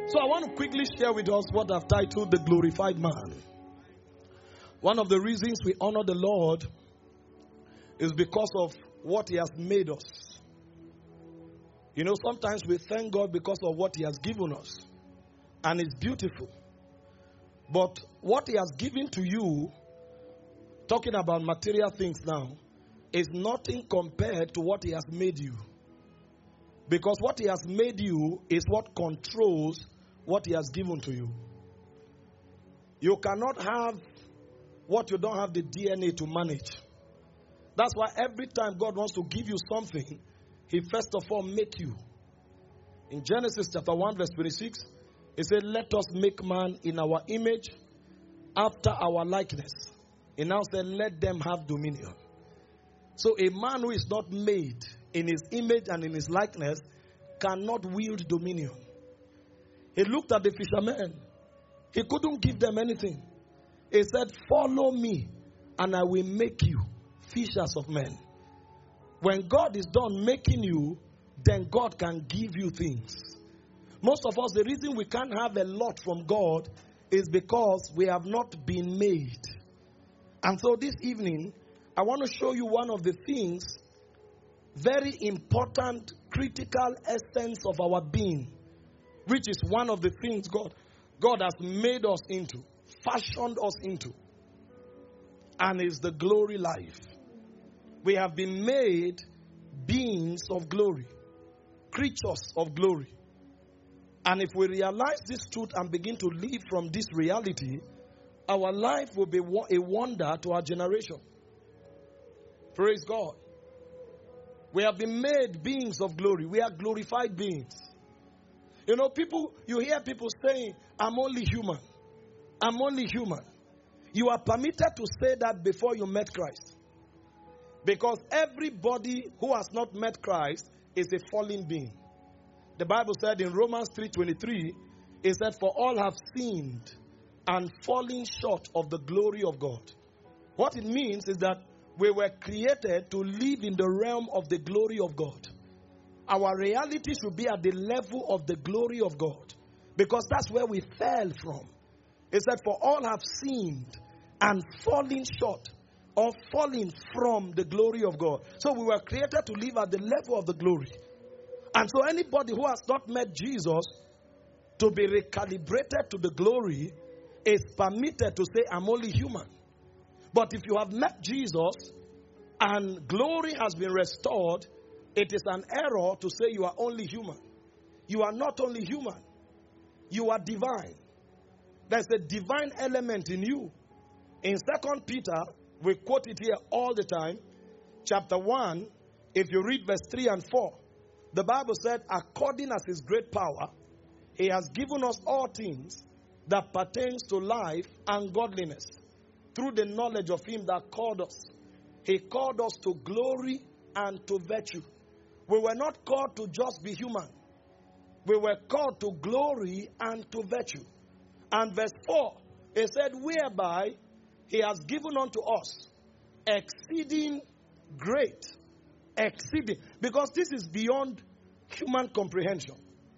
So I want to quickly share with us what I've titled The Glorified Man. One of the reasons we honor the Lord is because of what He has made us. You know, sometimes we thank God because of what He has given us. And it's beautiful. But what He has given to you, talking about material things now, is nothing compared to what He has made you. Because what He has made you is what controls what He has given to you. You cannot have what you don't have the DNA to manage. That's why every time God wants to give you something, He first of all make you. In Genesis chapter 1 verse 26, He said, let us make man in our image, after our likeness. He now said, let them have dominion. So a man who is not made in His image and in His likeness cannot wield dominion. He looked at the fishermen. He couldn't give them anything. He said, follow me and I will make you fishers of men. When God is done making you, then God can give you things. Most of us, the reason we can't have a lot from God is because we have not been made. And so this evening, I want to show you one of the things, very important, critical essence of our being, which is one of the things God has made us into, fashioned us into, and is the glory life. We have been made beings of glory, creatures of glory. And if we realize this truth and begin to live from this reality, our life will be a wonder to our generation. Praise God. We have been made beings of glory. We are glorified beings. You know, you hear people saying, I'm only human. I'm only human. You are permitted to say that before you met Christ. Because everybody who has not met Christ is a fallen being. The Bible said in Romans 3:23, it said, for all have sinned and fallen short of the glory of God. What it means is that we were created to live in the realm of the glory of God. Our reality should be at the level of the glory of God. Because that's where we fell from. It said, for all have sinned and fallen short or fallen from the glory of God. So we were created to live at the level of the glory. And so anybody who has not met Jesus to be recalibrated to the glory is permitted to say, I'm only human. But if you have met Jesus and glory has been restored, it is an error to say you are only human. You are not only human. You are divine. There's a divine element in you. In 2 Peter, we quote it here all the time, chapter 1, if you read verse 3 and 4, the Bible said, according as His great power, He has given us all things that pertains to life and godliness, through the knowledge of Him that called us. He called us to glory and to virtue. We were not called to just be human. We were called to glory and to virtue. And verse 4, it said, whereby He has given unto us exceeding great. Exceeding. Because this is beyond human comprehension.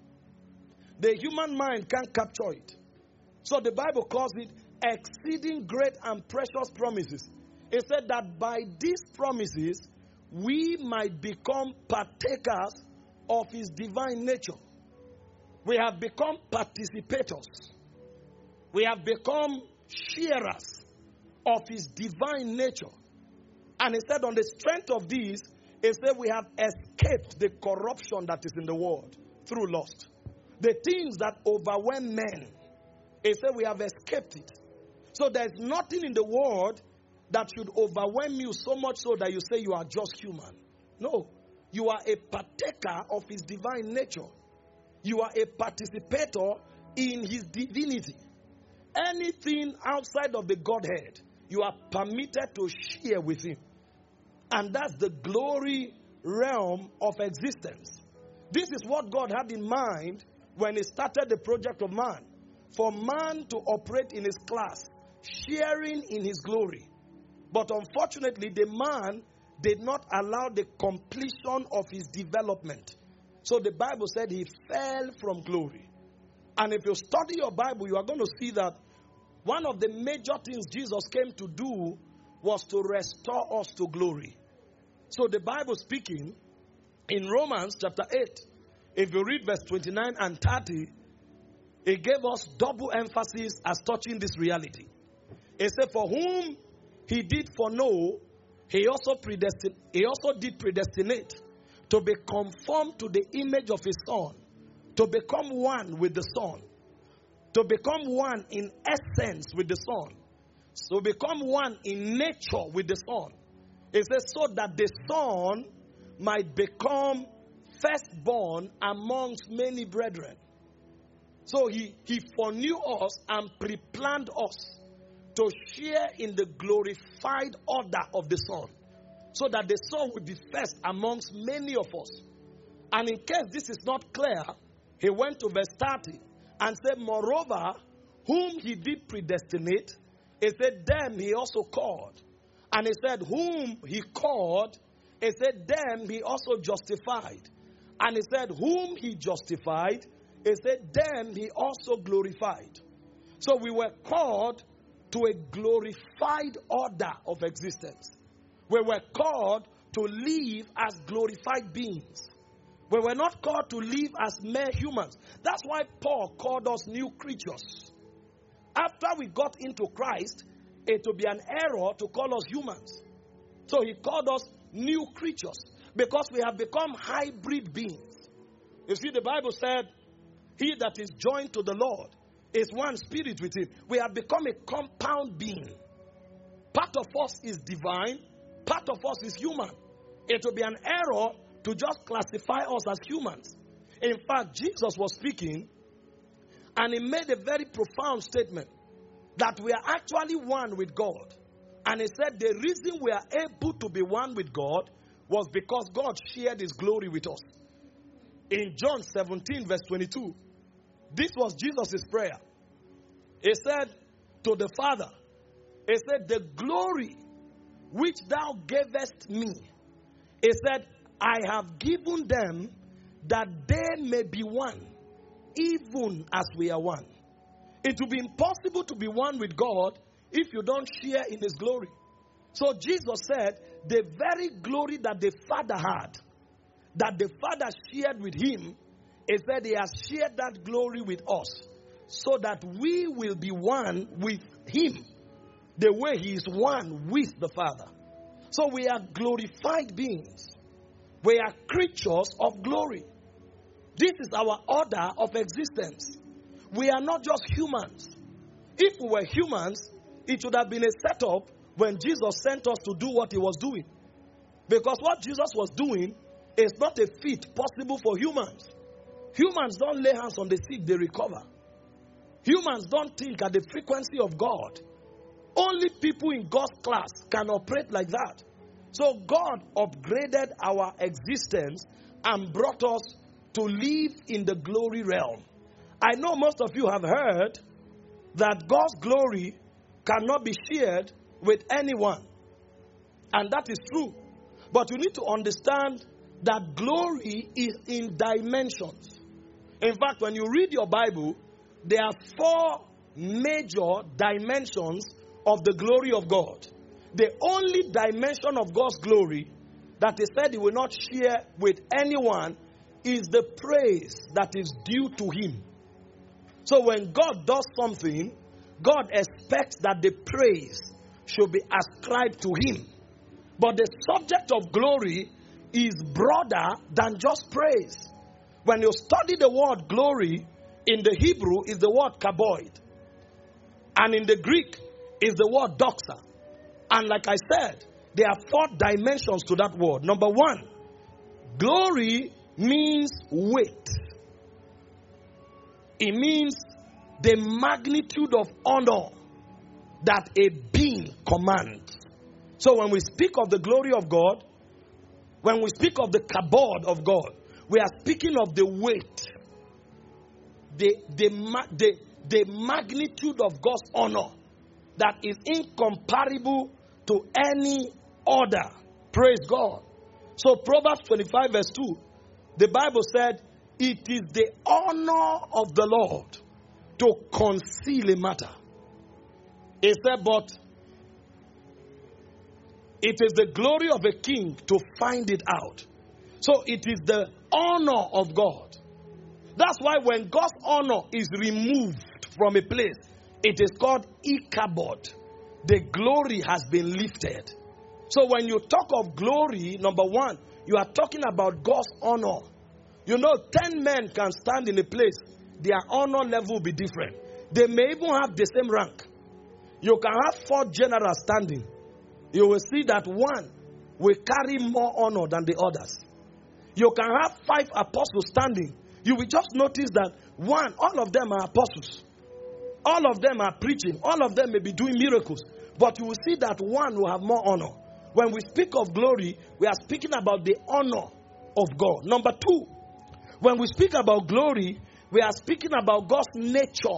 The human mind can't capture it. So the Bible calls it exceeding great and precious promises. It said that by these promises, we might become partakers of His divine nature. We have become participators. We have become sharers of His divine nature. And it said on the strength of these, it said we have escaped the corruption that is in the world through lust. The things that overwhelm men, it said we have escaped it. So there's nothing in the world that should overwhelm you so much so that you say you are just human. No. You are a partaker of His divine nature. You are a participator in His divinity. Anything outside of the Godhead, you are permitted to share with Him. And that's the glory realm of existence. This is what God had in mind when He started the project of man. For man to operate in his class, sharing in His glory. But unfortunately, the man did not allow the completion of his development. So the Bible said he fell from glory. And if you study your Bible, you are going to see that one of the major things Jesus came to do was to restore us to glory. So the Bible speaking in Romans chapter 8, if you read verse 29 and 30, it gave us double emphasis as touching this reality. It said, for whom he did foreknow, he also did predestinate to be conformed to the image of his Son, to become one with the Son, to become one in essence with the Son, to become one in nature with the Son. It says, so that the Son might become firstborn amongst many brethren. So he foreknew us and pre-planned us to share in the glorified order of the Son, so that the Son would be first amongst many of us. And in case this is not clear, he went to verse 30 and said, moreover, whom he did predestinate, he said, them he also called. And he said, whom he called, he said, them he also justified. And he said, whom he justified, he said, them he also glorified. So we were called to a glorified order of existence. We were called to live as glorified beings. We were not called to live as mere humans. That's why Paul called us new creatures. After we got into Christ, it would be an error to call us humans. So he called us new creatures because we have become hybrid beings. You see, the Bible said, he that is joined to the Lord is one spirit with him. We have become a compound being. Part of us is divine, part of us is human. It would be an error to just classify us as humans. In fact, Jesus was speaking and he made a very profound statement that we are actually one with God. And he said the reason we are able to be one with God was because God shared his glory with us. In John 17 verse 22, this was Jesus' prayer. He said to the Father, he said, the glory which thou gavest me, he said, I have given them that they may be one, even as we are one. It will be impossible to be one with God if you don't share in his glory. So Jesus said, the very glory that the Father had, that the Father shared with him, he said he has shared that glory with us, so that we will be one with him, the way he is one with the Father. So we are glorified beings. We are creatures of glory. This is our order of existence. We are not just humans. If we were humans, it would have been a setup when Jesus sent us to do what he was doing. Because what Jesus was doing is not a feat possible for humans. Humans don't lay hands on the sick, they recover. Humans don't think at the frequency of God. Only people in God's class can operate like that. So God upgraded our existence and brought us to live in the glory realm. I know most of you have heard that God's glory cannot be shared with anyone. And that is true. But you need to understand that glory is in dimensions. In fact, when you read your Bible, there are 4 major dimensions of the glory of God. The only dimension of God's glory that he said he will not share with anyone is the praise that is due to him. So when God does something, God expects that the praise should be ascribed to him. But the subject of glory is broader than just praise. When you study the word glory, in the Hebrew is the word kaboid. And in the Greek is the word doxa. And like I said, there are 4 dimensions to that word. Number 1, glory means weight. It means the magnitude of honor that a being commands. So when we speak of the glory of God, when we speak of the kabod of God, we are speaking of the weight, the magnitude of God's honor that is incomparable to any other. Praise God. So Proverbs 25 verse 2, the Bible said, it is the honor of the Lord to conceal a matter. He said, but it is the glory of a king to find it out. So it is the honor of God. That's why when God's honor is removed from a place, it is called Ichabod. The glory has been lifted. So when you talk of glory, number one, you are talking about God's honor. You know, 10 men can stand in a place. Their honor level will be different. They may even have the same rank. You can have 4 generals standing. You will see that one will carry more honor than the others. You can have 5 apostles standing. You will just notice that one, all of them are apostles. All of them are preaching. All of them may be doing miracles. But you will see that one will have more honor. When we speak of glory, we are speaking about the honor of God. Number 2, when we speak about glory, we are speaking about God's nature,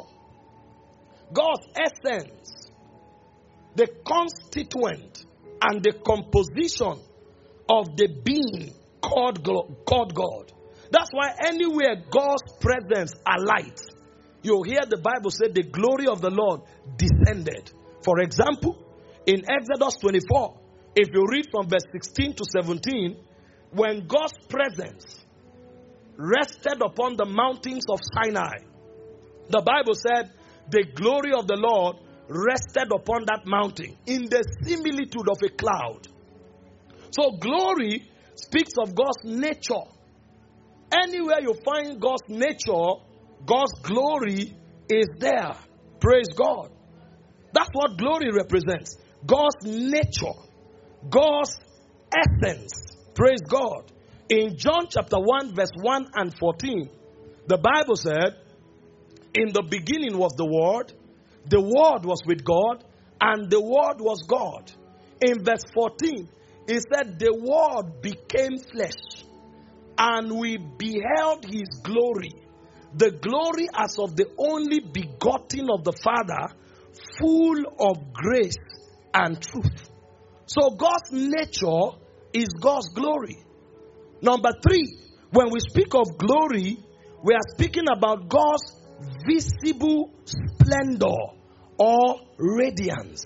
God's essence, the constituent and the composition of the being called God. That's why anywhere God's presence alights, you'll hear the Bible say the glory of the Lord descended. For example, in Exodus 24, if you read from verse 16 to 17, when God's presence rested upon the mountains of Sinai, the Bible said the glory of the Lord rested upon that mountain in the similitude of a cloud. So glory speaks of God's nature. Anywhere you find God's nature, God's glory is there. Praise God. That's what glory represents. God's nature. God's essence. Praise God. In John chapter 1 verse 1 and 14, the Bible said, in the beginning was the Word was with God, and the Word was God. In verse 14, it said, the Word became flesh, and we beheld His glory. The glory as of the only begotten of the Father, full of grace and truth. So God's nature is God's glory. Number 3, when we speak of glory, we are speaking about God's visible splendor or radiance.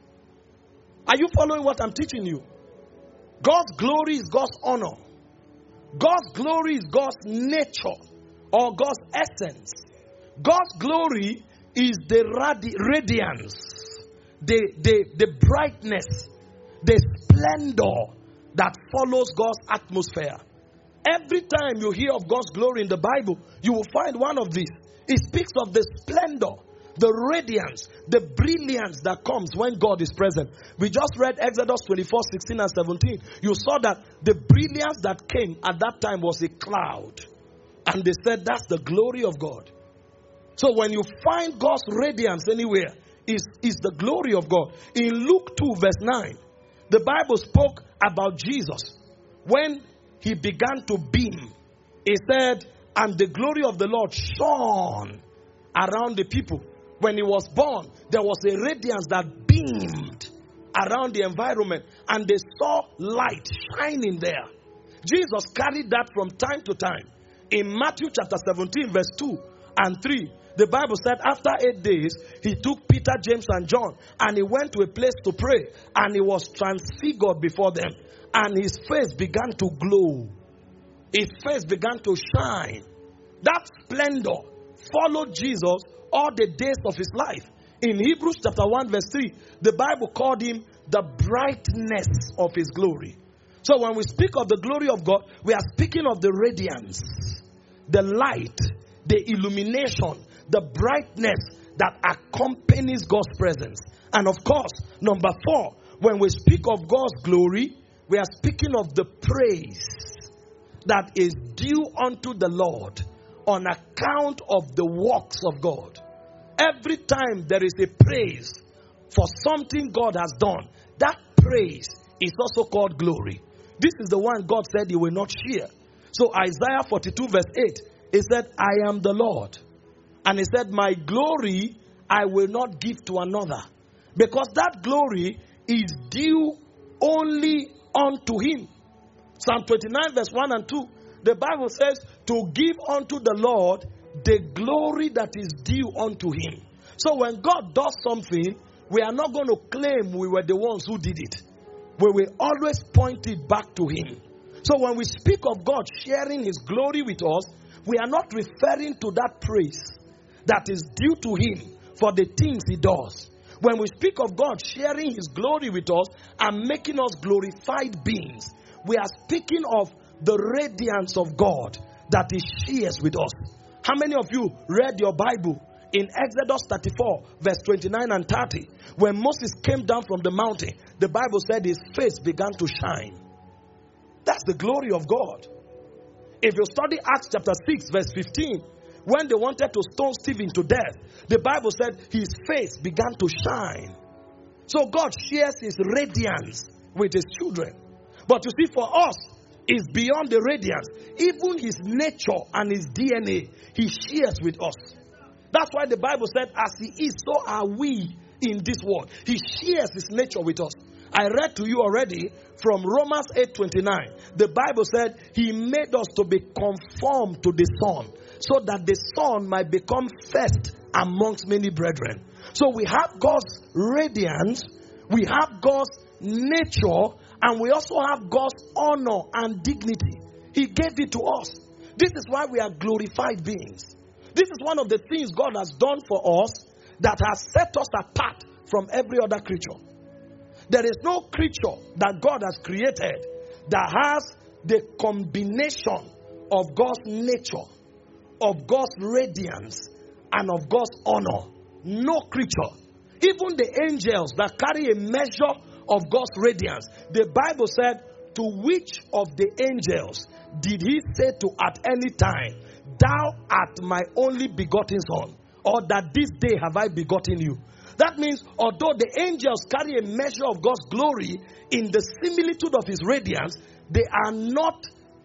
Are you following what I'm teaching you? God's glory is God's honor. God's glory is God's nature or God's essence. God's glory is the radiance, the brightness, the splendor that follows God's atmosphere. Every time you hear of God's glory in the Bible, you will find one of these. It speaks of the splendor, the radiance, the brilliance that comes when God is present. We just read Exodus 24, 16 and 17. You saw that the brilliance that came at that time was a cloud. And they said that's the glory of God. So when you find God's radiance anywhere, is the glory of God. In Luke 2 verse 9, the Bible spoke about Jesus. When He began to beam, He said, and the glory of the Lord shone around the people. When He was born, there was a radiance that beamed around the environment, and they saw light shining there. Jesus carried that from time to time. In Matthew chapter 17 verse 2 and 3, the Bible said after 8 days, He took Peter, James and John, and He went to a place to pray, and He was transfigured before them, and His face began to glow. His face began to shine. That splendor followed Jesus all the days of His life. In Hebrews chapter 1 verse 3, the Bible called Him the brightness of His glory. So when we speak of the glory of God, we are speaking of the radiance, the light, the illumination, the brightness that accompanies God's presence. And of course, number 4, when we speak of God's glory, we are speaking of the praise that is due unto the Lord on account of the works of God. Every time there is a praise for something God has done, that praise is also called glory. This is the one God said He will not share. So Isaiah 42 verse 8, He said, I am the Lord. And He said, my glory I will not give to another. Because that glory is due only unto Him. Psalm 29 verse 1 and 2, the Bible says to give unto the Lord the glory that is due unto him. So when God does something, we are not going to claim we were the ones who did it. We will always point it back to him. So when we speak of God sharing his glory with us, we are not referring to that praise that is due to him for the things he does. When we speak of God sharing his glory with us and making us glorified beings, we are speaking of the radiance of God that he shares with us. How many of you read your Bible in Exodus 34, verse 29 and 30? When Moses came down from the mountain, the Bible said his face began to shine. That's the glory of God. If you study Acts chapter 6, verse 15, when they wanted to stone Stephen to death, the Bible said his face began to shine. So God shares his radiance with his children. But you see, for us, it's beyond the radiance. Even his nature and his DNA, he shares with us. That's why the Bible said, as he is, so are we in this world. He shares his nature with us. I read to you already from Romans 8:29. The Bible said he made us to be conformed to the Son, so that the Son might become first amongst many brethren. So we have God's radiance, we have God's nature, and we also have God's honor and dignity. He gave it to us. This is why we are glorified beings. This is one of the things God has done for us that has set us apart from every other creature. There is no creature that God has created that has the combination of God's nature, of God's radiance, and of God's honor. No creature. Even the angels that carry a measure of God's radiance. The Bible said, to which of the angels did he say to at any time, thou art my only begotten son, or that this day have I begotten you? That means, although the angels carry a measure of God's glory in the similitude of his radiance, they are not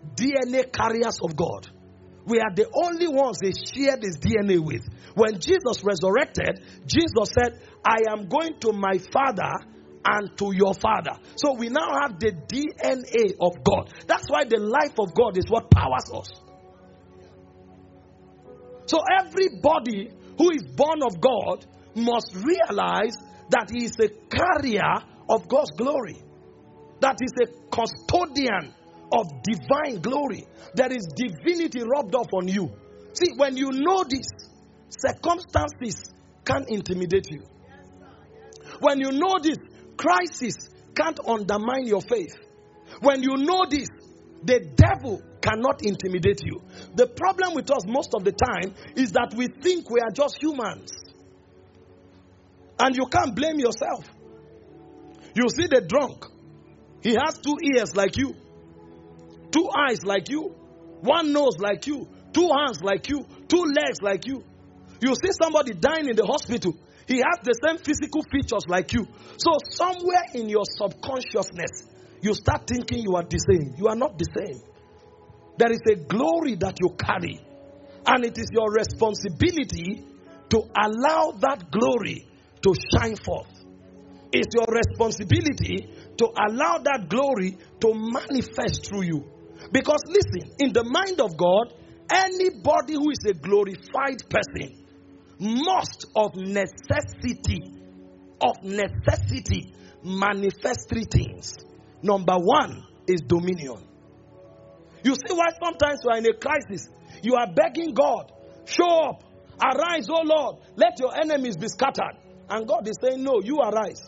DNA carriers of God. We are the only ones they shared his DNA with. When Jesus resurrected, Jesus said, I am going to my Father and to your Father. So we now have the DNA of God. That's why the life of God is what powers us. So everybody who is born of God must realize that he is a carrier of God's glory. That is a custodian of divine glory. There is divinity rubbed off on you. See, when you know this, circumstances can't intimidate you. When you know this, crisis can't undermine your faith. When you know this, the devil cannot intimidate you. The problem with us most of the time is that we think we are just humans. And you can't blame yourself. You see the drunk. He has 2 ears like you, 2 eyes like you, 1 nose like you, 2 hands like you, 2 legs like you. You see somebody dying in the hospital. He has the same physical features like you. So somewhere in your subconsciousness, you start thinking you are the same. You are not the same. There is a glory that you carry. And it is your responsibility to allow that glory to shine forth. It's your responsibility to allow that glory to manifest through you. Because listen, in the mind of God, anybody who is a glorified person must of necessity manifest 3 things. Number 1 is dominion. You see why sometimes you are in a crisis. You are begging God, show up, arise, O Lord, let your enemies be scattered. And God is saying, no, you arise.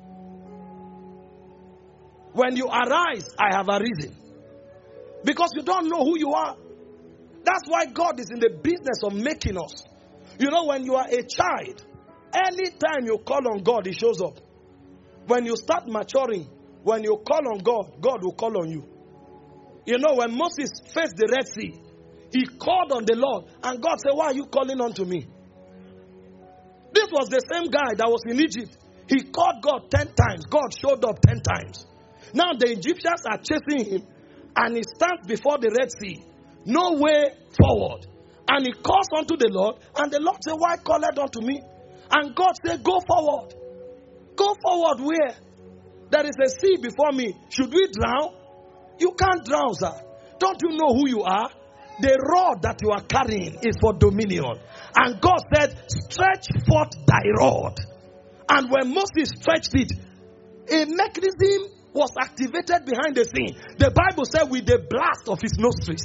When you arise, I have arisen. Because you don't know who you are. That's why God is in the business of making us. You know, when you are a child, anytime you call on God, he shows up. When you start maturing, when you call on God, God will call on you. You know, when Moses faced the Red Sea, he called on the Lord, and God said, why are you calling on to me? This was the same guy that was in Egypt. He called God 10 times. God showed up 10 times. Now the Egyptians are chasing him, and he stands before the Red Sea. No way forward. And he calls unto the Lord, and the Lord said, why call it unto me? And God said, go forward. Go forward where? There is a sea before me. Should we drown? You can't drown, sir. Don't you know who you are? The rod that you are carrying is for dominion. And God said, stretch forth thy rod. And when Moses stretched it, a mechanism was activated behind the scene. The Bible said with the blast of his nostrils,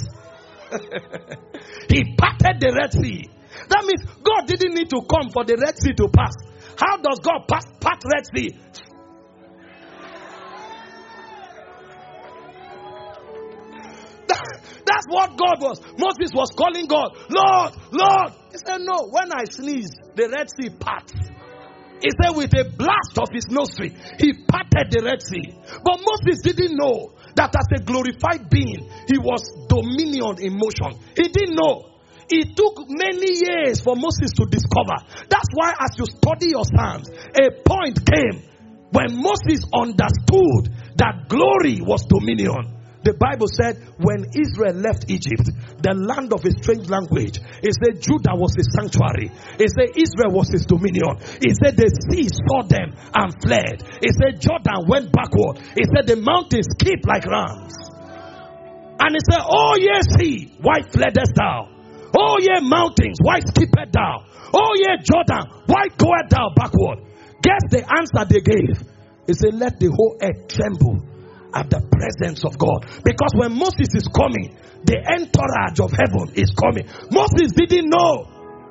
he parted the Red Sea. That means God didn't need to come for the Red Sea to pass. How does God part Red Sea? That's what God was. Moses was calling God, Lord, Lord. He said, no, when I sneeze, the Red Sea parts. He said with a blast of his nostril, he parted the Red Sea. But Moses didn't know that as a glorified being, he was dominion in motion. He didn't know. It took many years for Moses to discover. That's why as you study your Psalms, a point came when Moses understood that glory was dominion. The Bible said when Israel left Egypt, the land of a strange language, it said Judah was his sanctuary. It said Israel was his dominion. It said the sea saw them and fled. It said Jordan went backward. It said the mountains skipped like rams. And it said, oh ye sea, why fleddest thou? Oh ye mountains, why skippest thou? Oh ye Jordan, why goest thou backward? Guess the answer they gave. It said let the whole earth tremble at the presence of God. Because when Moses is coming, the entourage of heaven is coming. Moses didn't know.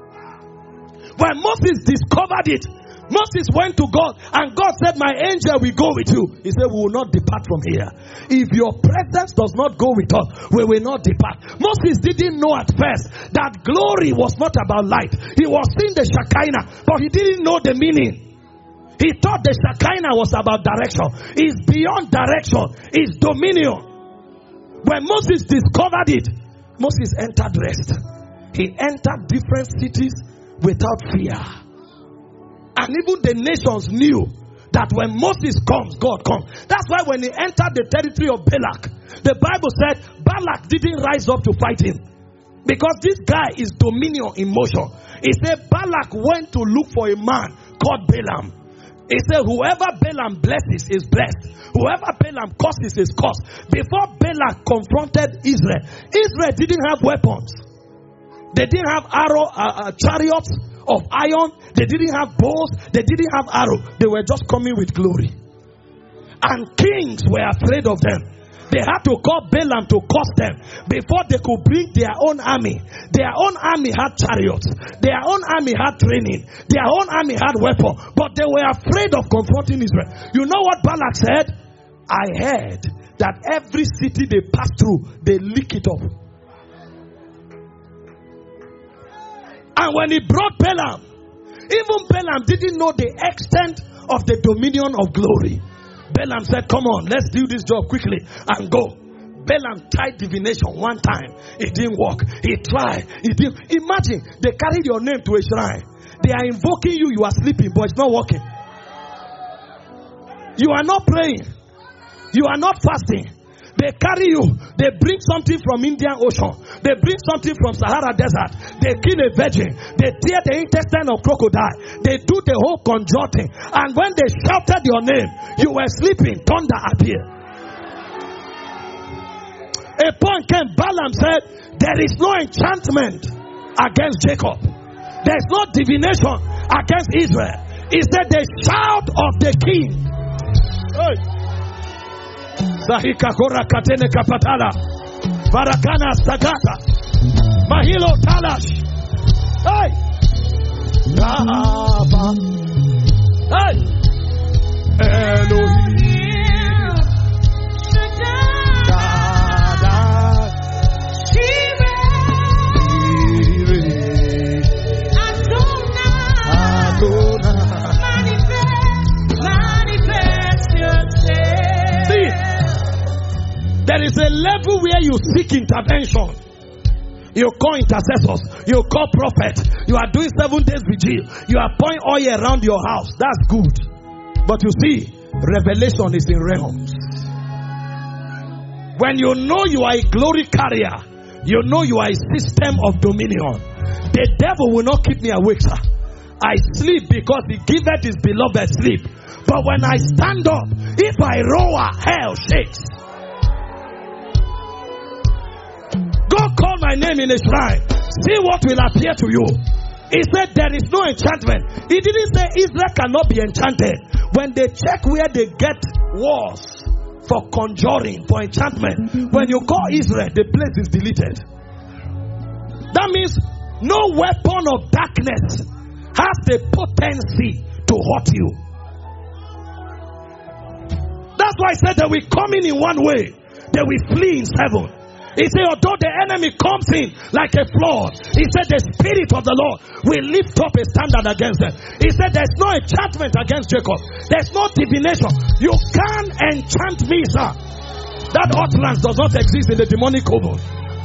When Moses discovered it, Moses went to God and God said, my angel will go with you. He said, we will not depart from here. If your presence does not go with us, we will not depart. Moses didn't know at first that glory was not about light. He was seeing the Shekinah, but he didn't know the meaning. He thought the Shekinah was about direction. It's beyond direction. It's dominion. When Moses discovered it, Moses entered rest. He entered different cities without fear. And even the nations knew that when Moses comes, God comes. That's why when he entered the territory of Balak, the Bible said Balak didn't rise up to fight him. Because this guy is dominion in motion. He said Balak went to look for a man called Balaam. He said, whoever Balaam blesses is blessed. Whoever Balaam curses is cursed. Before Balak confronted Israel, Israel didn't have weapons. They didn't have chariots of iron. They didn't have bows. They didn't have arrows. They were just coming with glory. And kings were afraid of them. They had to call Balaam to curse them before they could bring their own army. Their own army had chariots. Their own army had training. Their own army had weapons. But they were afraid of confronting Israel. You know what Balak said? I heard that every city they pass through, they lick it up. And when he brought Balaam, even Balaam didn't know the extent of the dominion of glory. Balaam said, come on, let's do this job quickly and go. Balaam tried divination one time. It didn't work. He tried. It didn't. Imagine, they carried your name to a shrine. They are invoking you. You are sleeping, but it's not working. You are not praying. You are not fasting. They carry you. They bring something from Indian Ocean. They bring something from Sahara Desert. They kill a virgin. They tear the intestine of crocodile. They do the whole conjure thing. And when they shouted your name, you were sleeping. Thunder appeared. A point came. Balaam said, there is no enchantment against Jacob. There is no divination against Israel. He said the shout of the king. Hey. Zahika kora katene kapatala Barakana sagata Mahilo talash. Hey Naba. Hey Elohim Dada Shire Adonai Manifest yourself. See, there is a level where you seek intervention. You call intercessors. You call prophets. You are doing 7 days vigil. You are pouring oil around your house. That's good. But you see, revelation is in realms. When you know you are a glory carrier, you know you are a system of dominion. The devil will not keep me awake, sir. I sleep because he giveth his beloved sleep. But when I stand up, if I roar, hell shakes. Go call my name in a shrine. See what will appear to you. He said there is no enchantment. He didn't say Israel cannot be enchanted. When they check where they get walls for conjuring, for enchantment, when you call Israel, the place is deleted. That means no weapon of darkness has the potency to hurt you. That's why I said that we come in one way, that we flee in seven. He said, although the enemy comes in like a flood, he said the Spirit of the Lord will lift up a standard against them. He said there's no enchantment against Jacob. There's no divination. You can't enchant me, sir. That utterance does not exist in the demonic coven.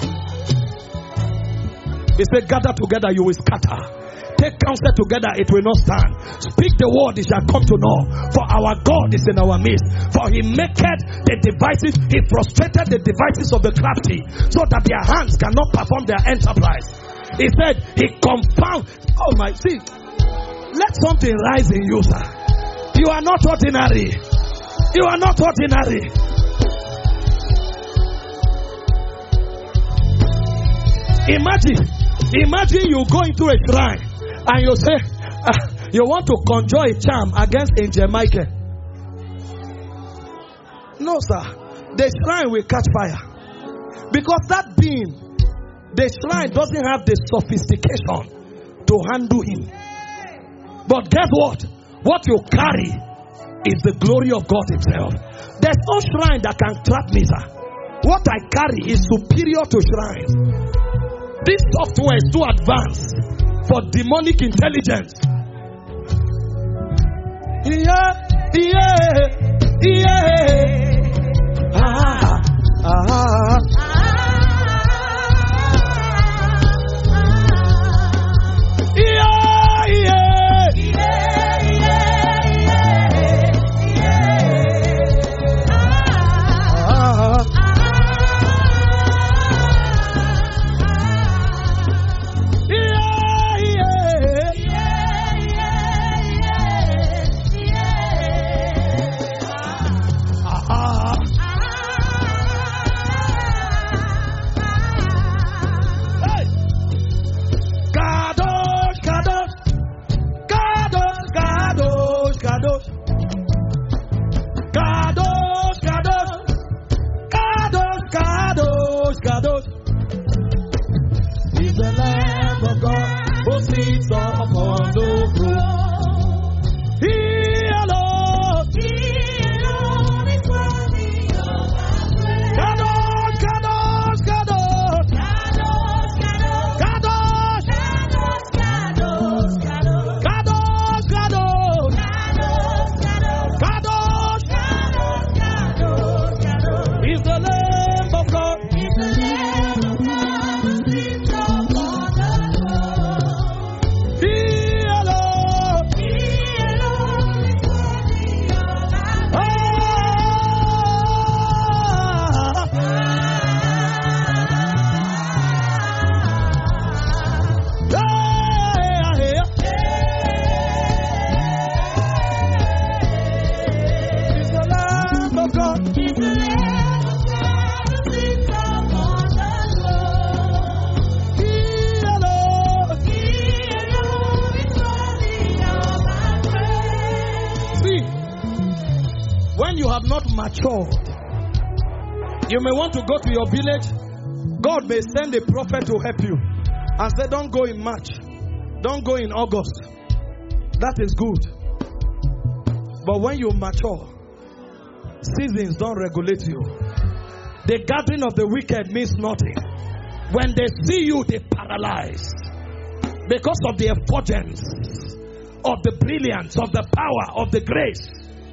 He said, gather together, you will scatter. Take counsel together, it will not stand. Speak the word, it shall come to naught. For our God is in our midst. For he maketh the devices, he frustrated the devices of the crafty, so that their hands cannot perform their enterprise. He said, he confound. Oh my, see, let something rise in you, sir. You are not ordinary. You are not ordinary. Imagine you go into a shrine and you say, you want to conjure a charm against Angel Michael. No, sir. The shrine will catch fire. Because that being, the shrine doesn't have the sophistication to handle him. But guess what? What you carry is the glory of God himself. There's no shrine that can trap me, sir. What I carry is superior to shrines. This software is too advanced for demonic intelligence. Yeah. You may want to go to your village. God may send a prophet to help you and say, don't go in March, don't go in August. That is good. But when you mature, seasons don't regulate you. The gathering of the wicked means nothing. When they see you, they paralyze because of the effulgence of the brilliance, of the power, of the grace.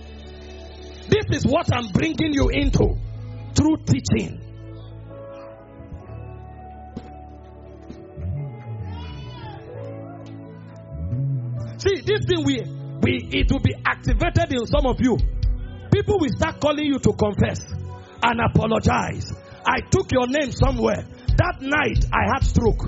This is what I'm bringing you into through teaching. See, this thing it will be activated in some of you. People will start calling you to confess and apologize. I took your name somewhere. That night I had stroke.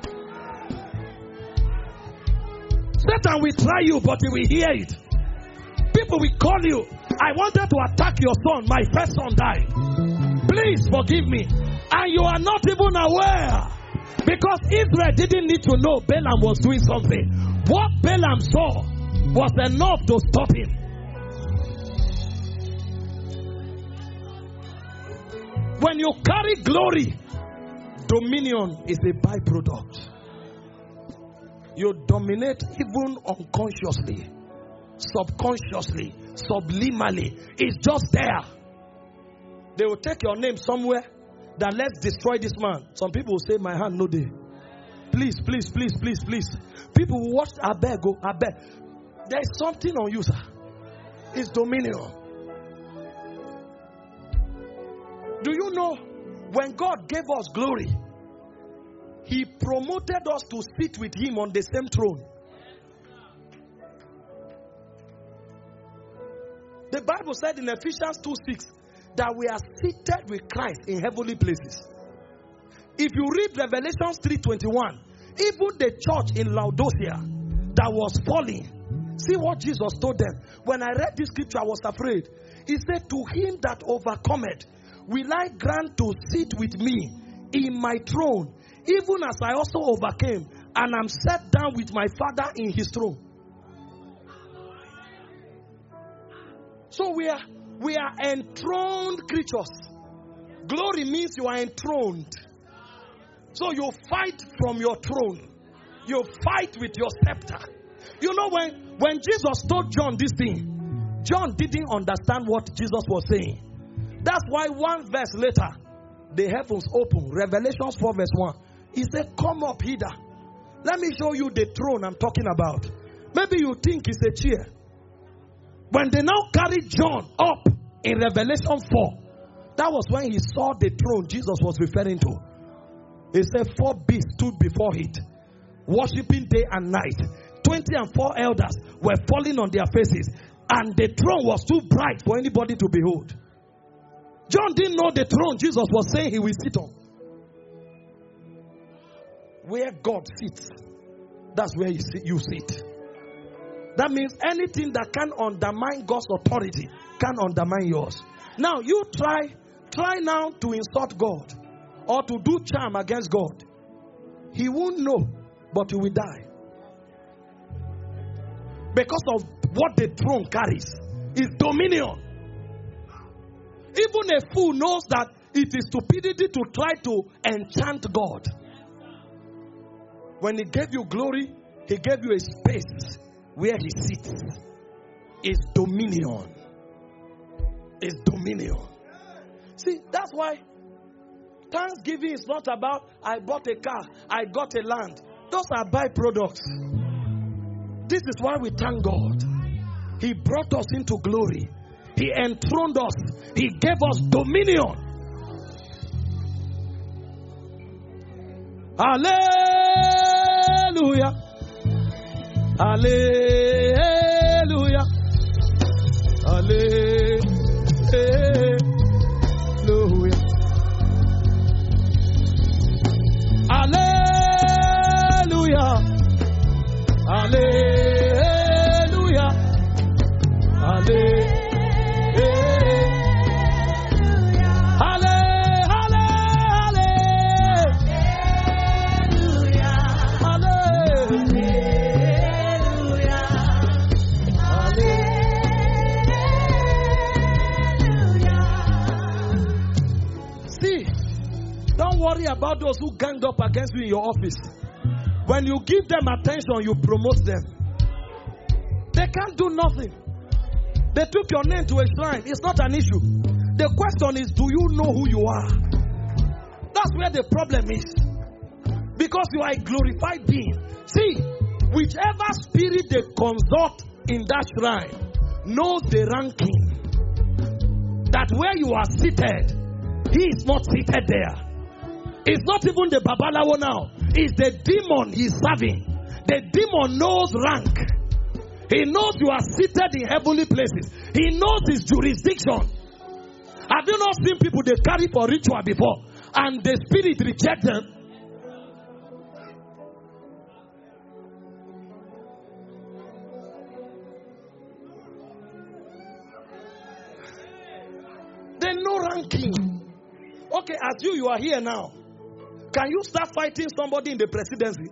Satan will try you, but he will hear it. People will call you. I wanted to attack your son. My first son died. Please forgive me. And you are not even aware. Because Israel didn't need to know Balaam was doing something. What Balaam saw was enough to stop him. When you carry glory, dominion is a byproduct. You dominate even unconsciously, subconsciously, subliminally. It's just there. They will take your name somewhere that let's destroy this man. Some people will say, my hand no day. Please, please, please, please, please. People will watch, I beg, go, I beg. There is something on you, sir. It's dominion. Do you know when God gave us glory, He promoted us to sit with Him on the same throne. The Bible said in Ephesians 2:6 that we are seated with Christ in heavenly places. If you read Revelations 3:21, even the church in Laodicea that was falling, see what Jesus told them. When I read this scripture, I was afraid. He said, to him that overcometh, will I grant to sit with me in my throne, even as I also overcame, and am set down with my Father in His throne. So we are enthroned creatures. Glory means you are enthroned. So you fight from your throne. You fight with your scepter. You know, when Jesus told John this thing, John didn't understand what Jesus was saying. That's why one verse later, the heavens opened. Revelation 4 verse 1. He said, come up hither. Let me show you the throne I'm talking about. Maybe you think it's a chair. When they now carried John up in Revelation 4, that was when he saw the throne Jesus was referring to. He said 4 beasts stood before it, worshiping day and night. 24 elders were falling on their faces, and the throne was too bright for anybody to behold. John didn't know the throne Jesus was saying He will sit on. Where God sits, that's where you sit. That means anything that can undermine God's authority can undermine yours. Now you try now to insult God or to do charm against God. He won't know, but you will die. Because of what the throne carries is dominion. Even a fool knows that it is stupidity to try to enchant God. When He gave you glory, He gave you a space where He sits. It's dominion. It's dominion. See, that's why Thanksgiving is not about I bought a car, I got a land. Those are byproducts. This is why we thank God. He brought us into glory. He enthroned us. He gave us dominion. Hallelujah. Hallelujah. Hallelujah. Hallelujah. Hallelujah. Hallelujah. Worry about those who ganged up against you in your office. When you give them attention, you promote them. They can't do nothing. They took your name to a shrine. It's not an issue. The question is, do you know who you are? That's where the problem is. Because you are a glorified being. See, whichever spirit they consult in that shrine knows the ranking. That where you are seated, he is not seated there. It's not even the Babalawo now. It's the demon he's serving. The demon knows rank. He knows you are seated in heavenly places. He knows his jurisdiction. Have you not seen people they carry for ritual before and the spirit reject them? They know ranking. Okay, as you are here now. Can you start fighting somebody in the presidency?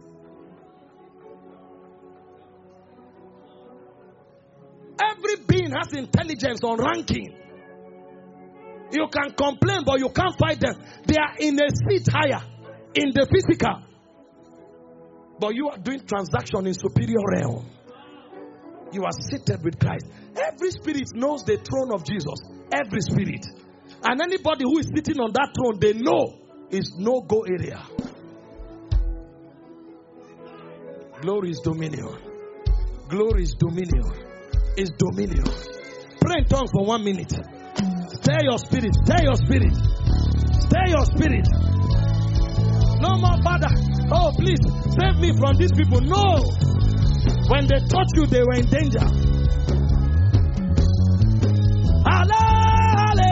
Every being has intelligence on ranking. You can complain, but you can't fight them. They are in a seat higher, in the physical. But you are doing transaction in superior realm. You are seated with Christ. Every spirit knows the throne of Jesus. Every spirit. And anybody who is sitting on that throne, they know is no-go area. Glory is dominion. Glory is dominion. Is dominion. Pray in tongues for 1 minute. Stir your spirit. Stir your spirit. Stir your spirit. No more, Father. Oh, please save me from these people. No. When they touched you, they were in danger. Hallelujah.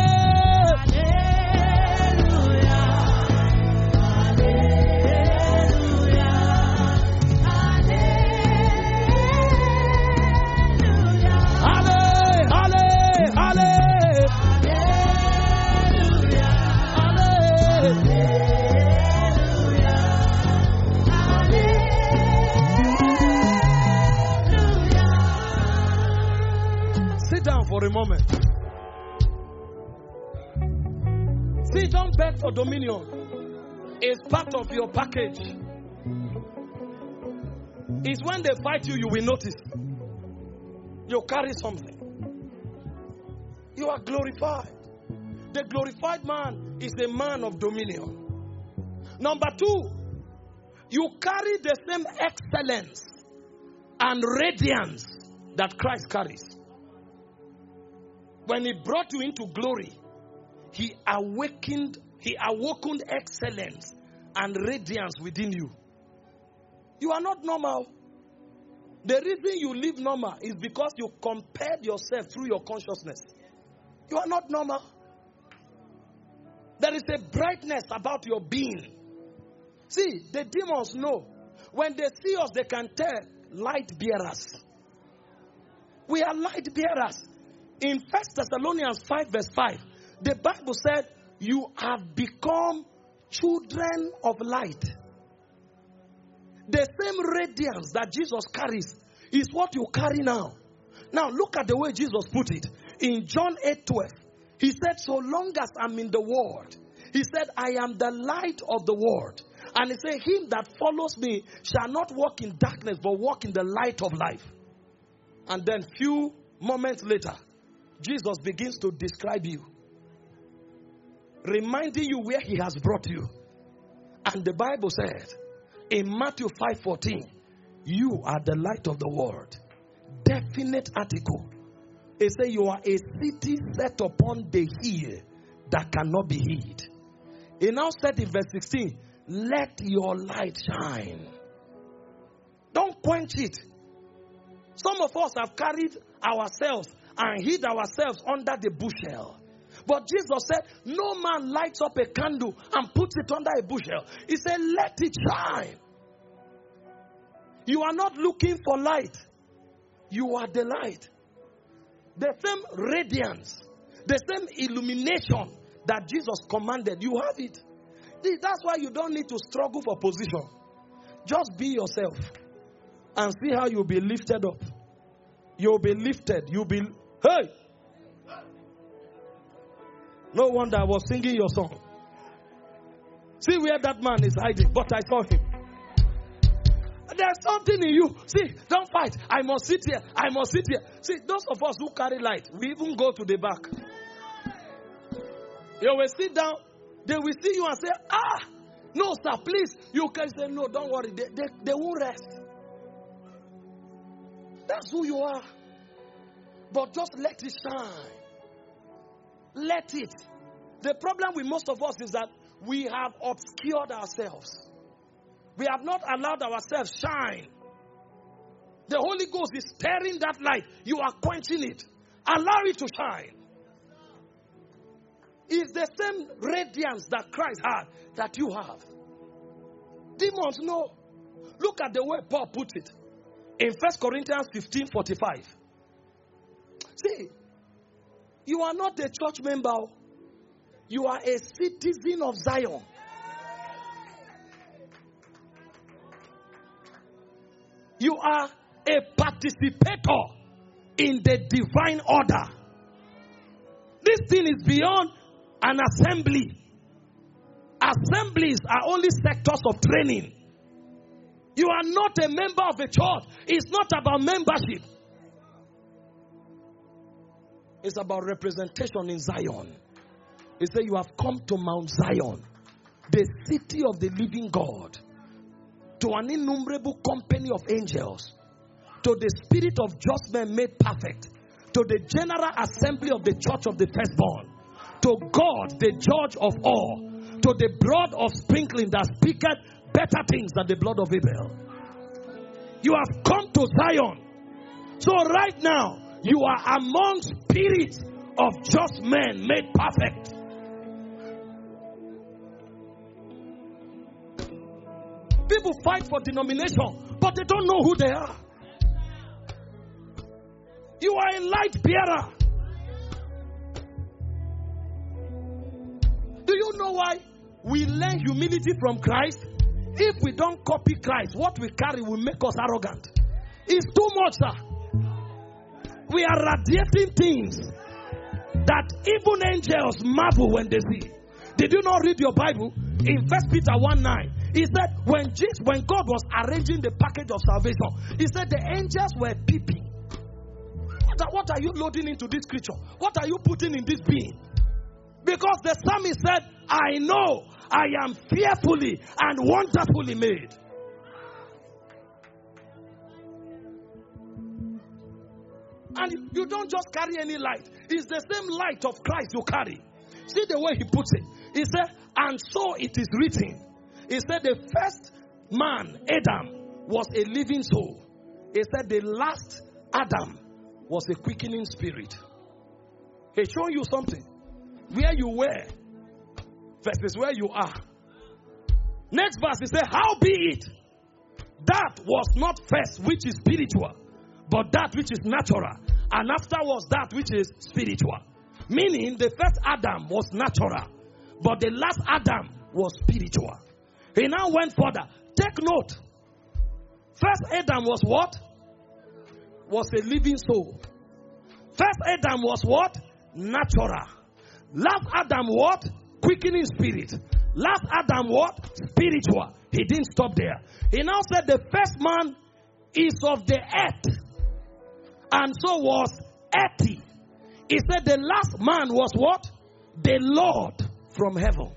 For a moment. See, don't beg for dominion. It's part of your package. It's when they fight you, you will notice. You carry something. You are glorified. The glorified man is a man of dominion. Number 2, you carry the same excellence and radiance that Christ carries. When he brought you into glory, he awakened excellence and radiance within you. You are not normal. The reason you live normal is because you compared yourself through your consciousness. You are not normal. There is a brightness about your being. See, the demons know. When they see us, they can tell light bearers. We are light bearers. In 1 Thessalonians 5 verse 5, the Bible said, you have become children of light. The same radiance that Jesus carries is what you carry now. Now look at the way Jesus put it. In John 8:12, he said, so long as I'm in the world, he said, I am the light of the world. And he said, him that follows me shall not walk in darkness, but walk in the light of life. And then few moments later, Jesus begins to describe you, reminding you where he has brought you. And the Bible said in Matthew 5:14, you are the light of the world. Definite article. It says you are a city set upon the hill that cannot be hid. It now said in verse 16, let your light shine. Don't quench it. Some of us have carried ourselves and hid ourselves under the bushel. But Jesus said, no man lights up a candle and puts it under a bushel. He said, let it shine. You are not looking for light. You are the light. The same radiance, the same illumination that Jesus commanded, you have it. That's why you don't need to struggle for position. Just be yourself and see how you'll be lifted up. You'll be lifted. You'll be, hey! No wonder I was singing your song. See where that man is hiding, but I saw him. There's something in you. See, don't fight. I must sit here. I must sit here. See, those of us who carry light, we even go to the back. You will sit down. They will see you and say, no, sir, please. You can say, no, don't worry. They won't rest. That's who you are. But just let it shine. Let it. The problem with most of us is that we have obscured ourselves. We have not allowed ourselves shine. The Holy Ghost is stirring that light. You are quenching it. Allow it to shine. It's the same radiance that Christ had that you have. Demons know. Look at the way Paul put it. In 1 Corinthians 15:45. See, you are not a church member. You are a citizen of Zion. You are a participator in the divine order. This thing is beyond an assembly. Assemblies are only sectors of training. You are not a member of a church. It's not about membership. It's about representation in Zion. He said, you have come to Mount Zion, the city of the living God, to an innumerable company of angels, to the spirit of just men made perfect, to the general assembly of the church of the firstborn, to God, the judge of all, to the blood of sprinkling that speaketh better things than the blood of Abel. You have come to Zion. So right now, you are among spirits of just men made perfect. People fight for denomination, but they don't know who they are. You are a light bearer. Do you know why we learn humility from Christ? If we don't copy Christ, what we carry will make us arrogant. It's too much, sir. We are radiating things that even angels marvel when they see. Did you not read your Bible? In 1 Peter 1:9, he said when God was arranging the package of salvation, he said the angels were peeping. What are you loading into this creature? What are you putting in this being? Because the psalmist said, I know I am fearfully and wonderfully made. And you don't just carry any light. It's the same light of Christ you carry. See the way he puts it. He said, and so it is written. He said the first man, Adam, was a living soul. He said the last Adam was a quickening spirit. He's showing you something. Where you were versus where you are. Next verse, he said, how be it that was not first which is spiritual, but that which is natural, and afterwards that which is spiritual. Meaning the first Adam was natural, but the last Adam was spiritual. He now went further. Take note. First Adam was what? Was a living soul. First Adam was what? Natural. Last Adam what? Quickening spirit. Last Adam what? Spiritual. He didn't stop there. He now said the first man is of the earth, and so was earthy. He said the last man was what? The Lord from heaven.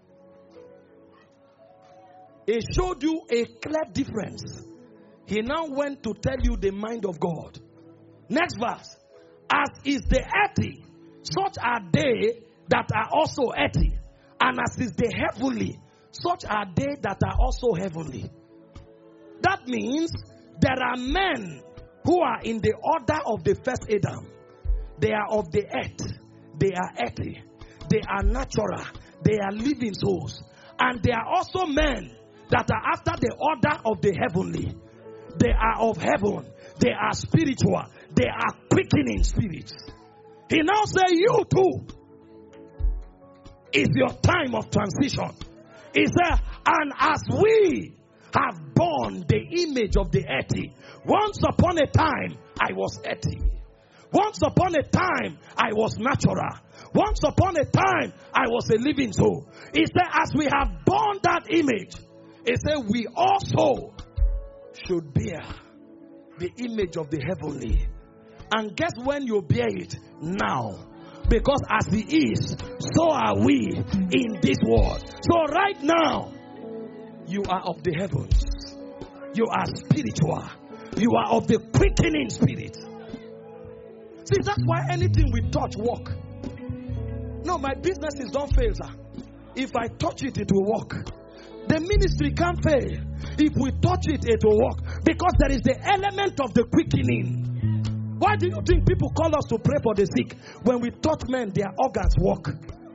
He showed you a clear difference. He now went to tell you the mind of God. Next verse. As is the earthy, such are they that are also earthy. And as is the heavenly, such are they that are also heavenly. That means there are men who are in the order of the first Adam. They are of the earth. They are earthy. They are natural. They are living souls. And there are also men that are after the order of the heavenly. They are of heaven. They are spiritual. They are quickening spirits. He now says, you too. It's your time of transition. He said, and as we have borne the image of the earthy, once upon a time I was earthy. Once upon a time I was natural. Once upon a time I was a living soul. He said, as we have borne that image, he said, we also should bear the image of the heavenly. And guess when you bear it? Now. Because as he is, so are we in this world. So right now, you are of the heavens. You are spiritual. You are of the quickening spirit. See, that's why anything we touch work. No, my businesses don't fail, sir. If I touch it, it will work. The ministry can't fail. If we touch it, it will work. Because there is the element of the quickening. Why do you think people call us to pray for the sick? When we touch men, their organs work.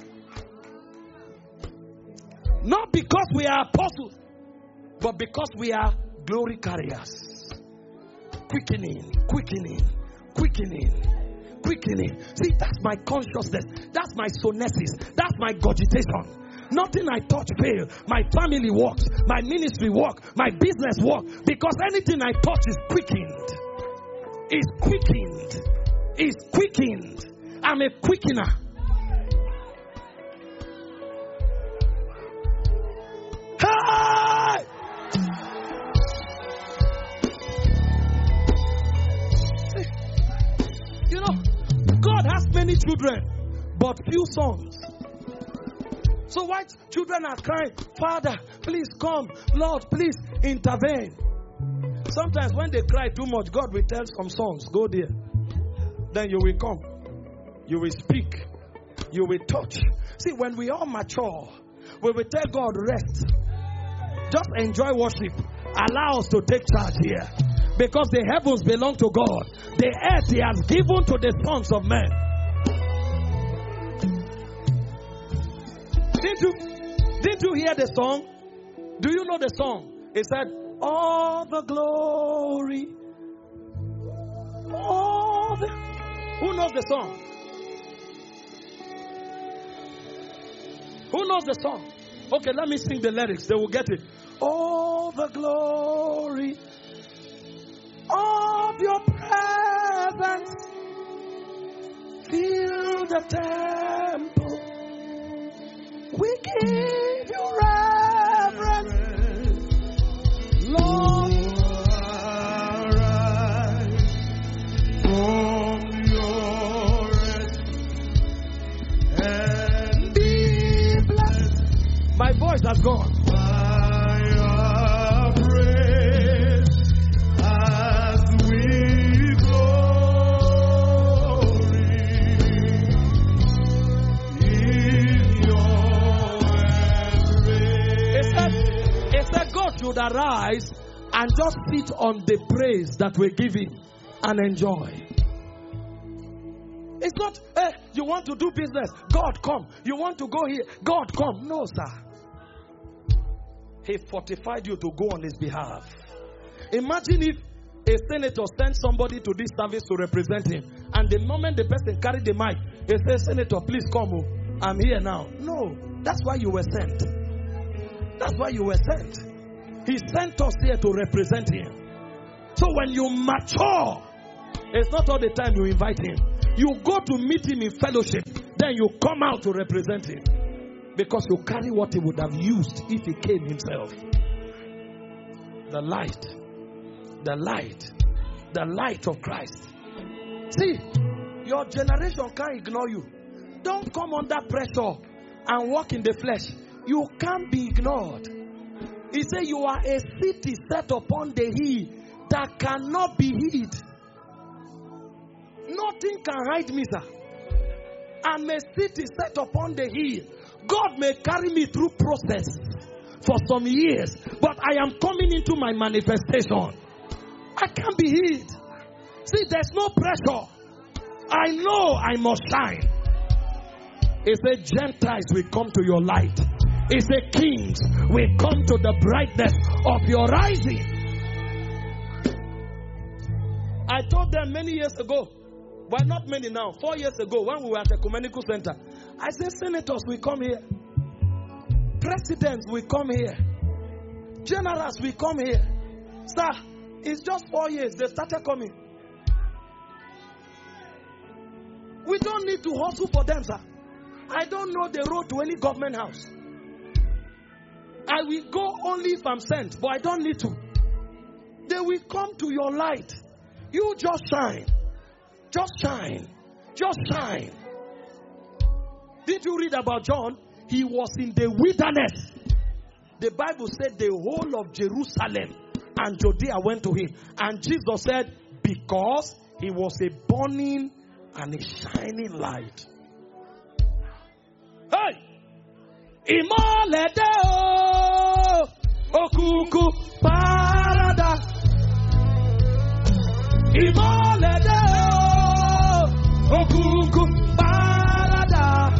Not because we are apostles, but because we are glory carriers. Quickening, quickening, quickening, quickening. See, that's my consciousness. That's my sonesis. That's my cogitation. Nothing I touch fail. My family works. My ministry works. My business works. Because anything I touch is quickened. It's quickened. It's quickened. I'm a quickener. Hey! You know, God has many children, but few sons. So white children are crying, Father, please come. Lord, please intervene. Sometimes when they cry too much, God will tell some sons, go there. Then you will come. You will speak. You will touch. See, when we all mature, we will tell God, rest. Just enjoy worship. Allow us to take charge here. Because the heavens belong to God. The earth He has given to the sons of men. Didn't you hear the song? Do you know the song? It said, all the glory. Who knows the song? Who knows the song? Okay, let me sing the lyrics. They will get it. All the glory of your presence fill the temple. We give you reverence, Lord. Arise from your rest and be blessed. My voice has gone. Should arise and just sit on the praise that we're giving and enjoy. It's not, hey, you want to do business, God come. You want to go here, God come. No, sir. He fortified you to go on His behalf. Imagine if a senator sends somebody to this service to represent him, and the moment the person carried the mic, he says, Senator, please come. I'm here now. No, that's why you were sent. That's why you were sent. He sent us here to represent Him. So when you mature, it's not all the time you invite Him. You go to meet Him in fellowship. Then you come out to represent Him. Because you carry what He would have used if He came Himself. The light. The light. The light of Christ. See, your generation can't ignore you. Don't come under pressure and walk in the flesh. You can't be ignored. He said, you are a city set upon the hill that cannot be hid. Nothing can hide me, sir. I'm a city set upon the hill. God may carry me through process for some years, but I am coming into my manifestation. I can't be hid. See, there's no pressure. I know I must shine. He said, Gentiles will come to your light. He said, kings will come to the brightness of your rising. I told them many years ago, well, not many now, 4 years ago, when we were at the Ecumenical Center, I said, senators will come here. Presidents will come here. Generals will come here. Sir, it's just 4 years. They started coming. We don't need to hustle for them, sir. I don't know the road to any government house. I will go only if I'm sent, but I don't need to. They will come to your light. You just shine. Just shine. Just shine. Did you read about John? He was in the wilderness. The Bible said the whole of Jerusalem and Judea went to him. And Jesus said, because he was a burning and a shining light. Hey! Imolede o okuku parada. Imolede o okuku parada.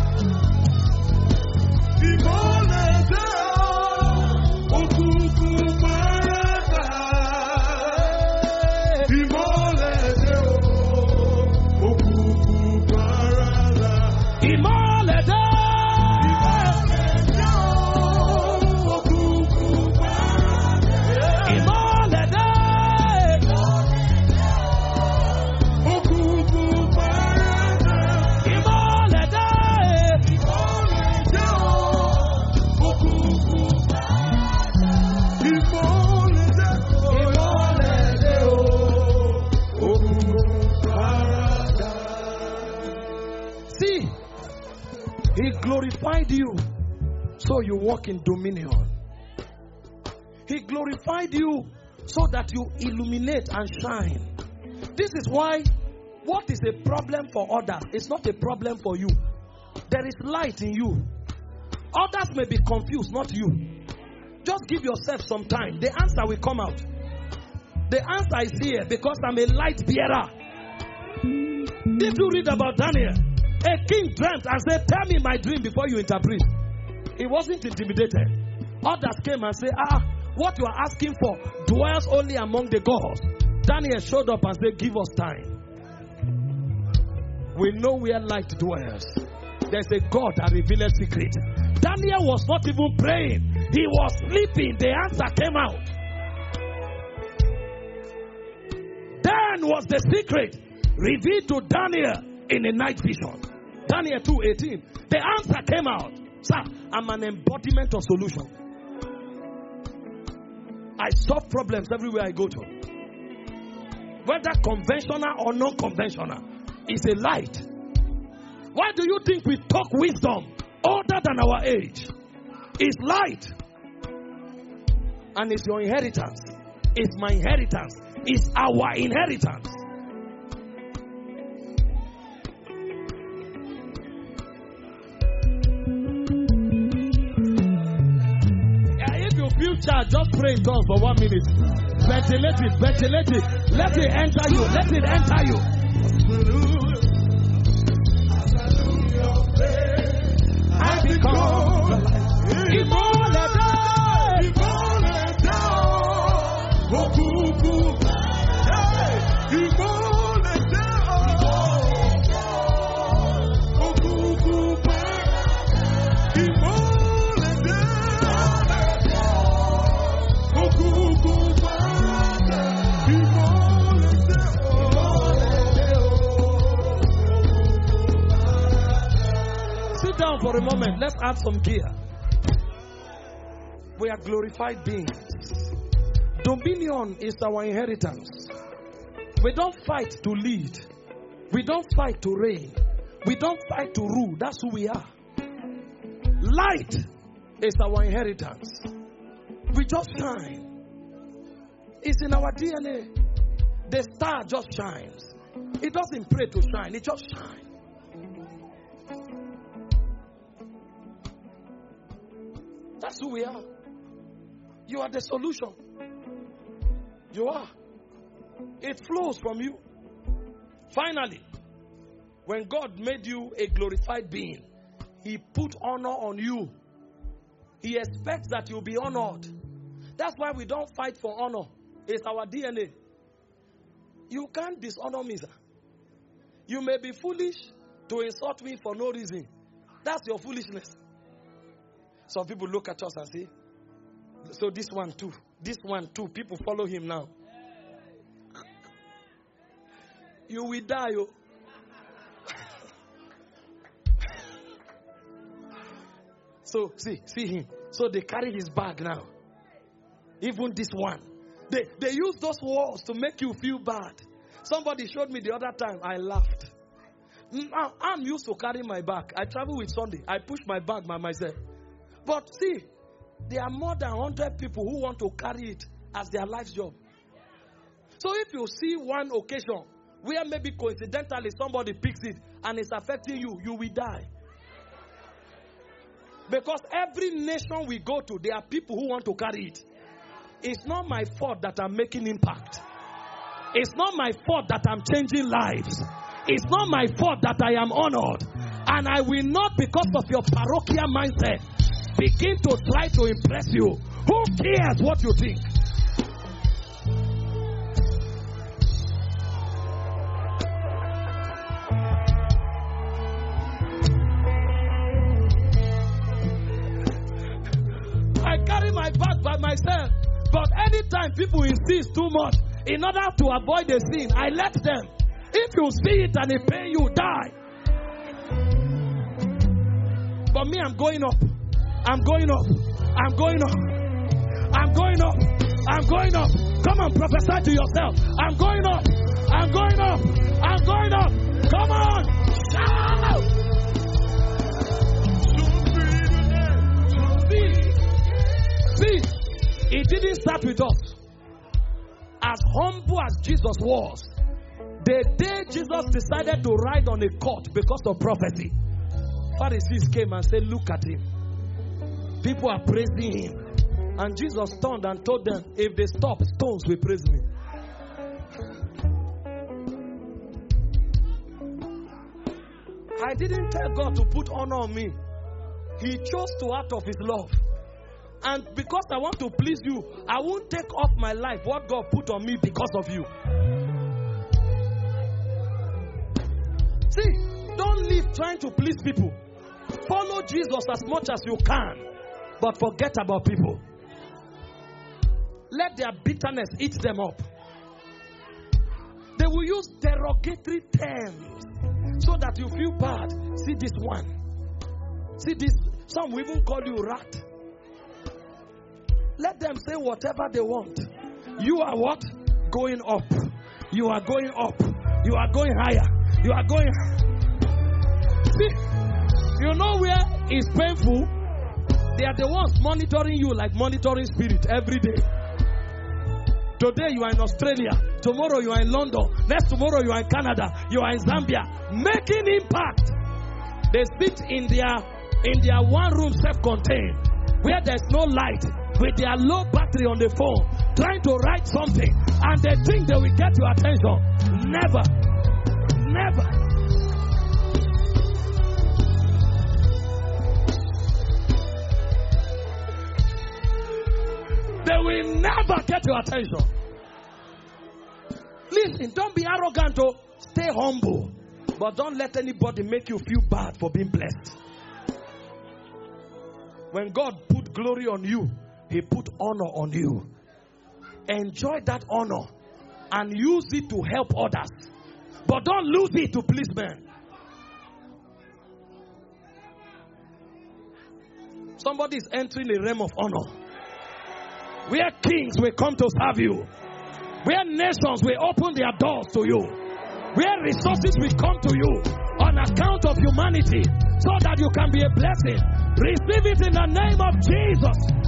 Imolede o okuku parada. Imolede o okuku glorified you so you walk in dominion. He glorified you so that you illuminate and shine. This is why what is a problem for others is not a problem for you. There is light in you. Others may be confused, not you. Just give yourself some time. The answer will come out. The answer is here because I'm a light bearer. If you read about Daniel, a king dreamt and said, tell me my dream before you interpret. He wasn't intimidated. Others came and said, what you are asking for dwells only among the gods. Daniel showed up and said, give us time. We know where light dwells. There's a God that reveals secrets. Daniel was not even praying. He was sleeping. The answer came out. Then was the secret revealed to Daniel in a night vision. Daniel 2:18. The answer came out. Sir, I'm an embodiment of solution. I solve problems everywhere I go to. Whether conventional or non-conventional, it's a light. Why do you think we talk wisdom older than our age? It's light. And it's your inheritance. It's my inheritance. It's our inheritance. If you feel charged, just pray in tongues for 1 minute. Ventilate it, ventilate it. Let it enter you, let it enter you. I become the light. Sit down for a moment. Let's add some gear. We are glorified beings. Dominion is our inheritance. We don't fight to lead. We don't fight to reign. We don't fight to rule. That's who we are. Light is our inheritance. We just shine. It's in our DNA. The star just shines. It doesn't pray to shine. It just shines. That's who we are. You are the solution. You are. It flows from you. Finally, when God made you a glorified being, He put honor on you. He expects that you'll be honored. That's why we don't fight for honor. It's our DNA. You can't dishonor me, sir. You may be foolish to insult me for no reason. That's your foolishness. Some people look at us and say, so this one too, people follow him now. You will die. Oh. So see him. So they carry his bag now. Even this one. They use those words to make you feel bad. Somebody showed me the other time. I laughed. I'm used to carry my bag. I travel with Sunday. I push my bag by myself. But see, there are more than 100 people who want to carry it as their life's job. So if you see one occasion where maybe coincidentally somebody picks it and it's affecting you, you will die. Because every nation we go to, there are people who want to carry it. It's not my fault that I'm making impact. It's not my fault that I'm changing lives. It's not my fault that I am honored. And I will not, because of your parochial mindset, begin to try to impress you. Who cares what you think? I carry my bag by myself. But anytime people insist too much in order to avoid the sin, I let them. If you see it and it pay you, die. But me, I'm going up. I'm going up. I'm going up. I'm going up. I'm going up. Come on, prophesy to yourself. I'm going up. I'm going up. I'm going up. Come on. Shout. Jesus was. The day Jesus decided to ride on a court because of prophecy, Pharisees came and said, look at him. People are praising him. And Jesus turned and told them, if they stop, stones will praise me. I didn't tell God to put honor on me. He chose to out of his love. And because I want to please you, I won't take off my life what God put on me because of you. See, don't live trying to please people. Follow Jesus as much as you can, but forget about people. Let their bitterness eat them up. They will use derogatory terms so that you feel bad. See this one. See this. Some will even call you rat. Let them say whatever they want. You are what? Going up. You are going up. You are going higher. You are going. See, you know where it's painful? They are the ones monitoring you like monitoring spirit every day. Today you are in Australia. Tomorrow you are in London. Next tomorrow you are in Canada. You are in Zambia. Making impact. They sit in their one room self-contained where there's no light with their low battery on the phone trying to write something and they think they will get your attention. Never. Never. They will never get your attention. Listen, don't be arrogant or stay humble. But don't let anybody make you feel bad for being blessed. When God put glory on you, He put honor on you. Enjoy that honor and use it to help others. But don't lose it to please men. Somebody is entering a realm of honor. Where kings will come to serve you. Where nations will open their doors to you. Where resources will come to you on account of humanity so that you can be a blessing. Receive it in the name of Jesus.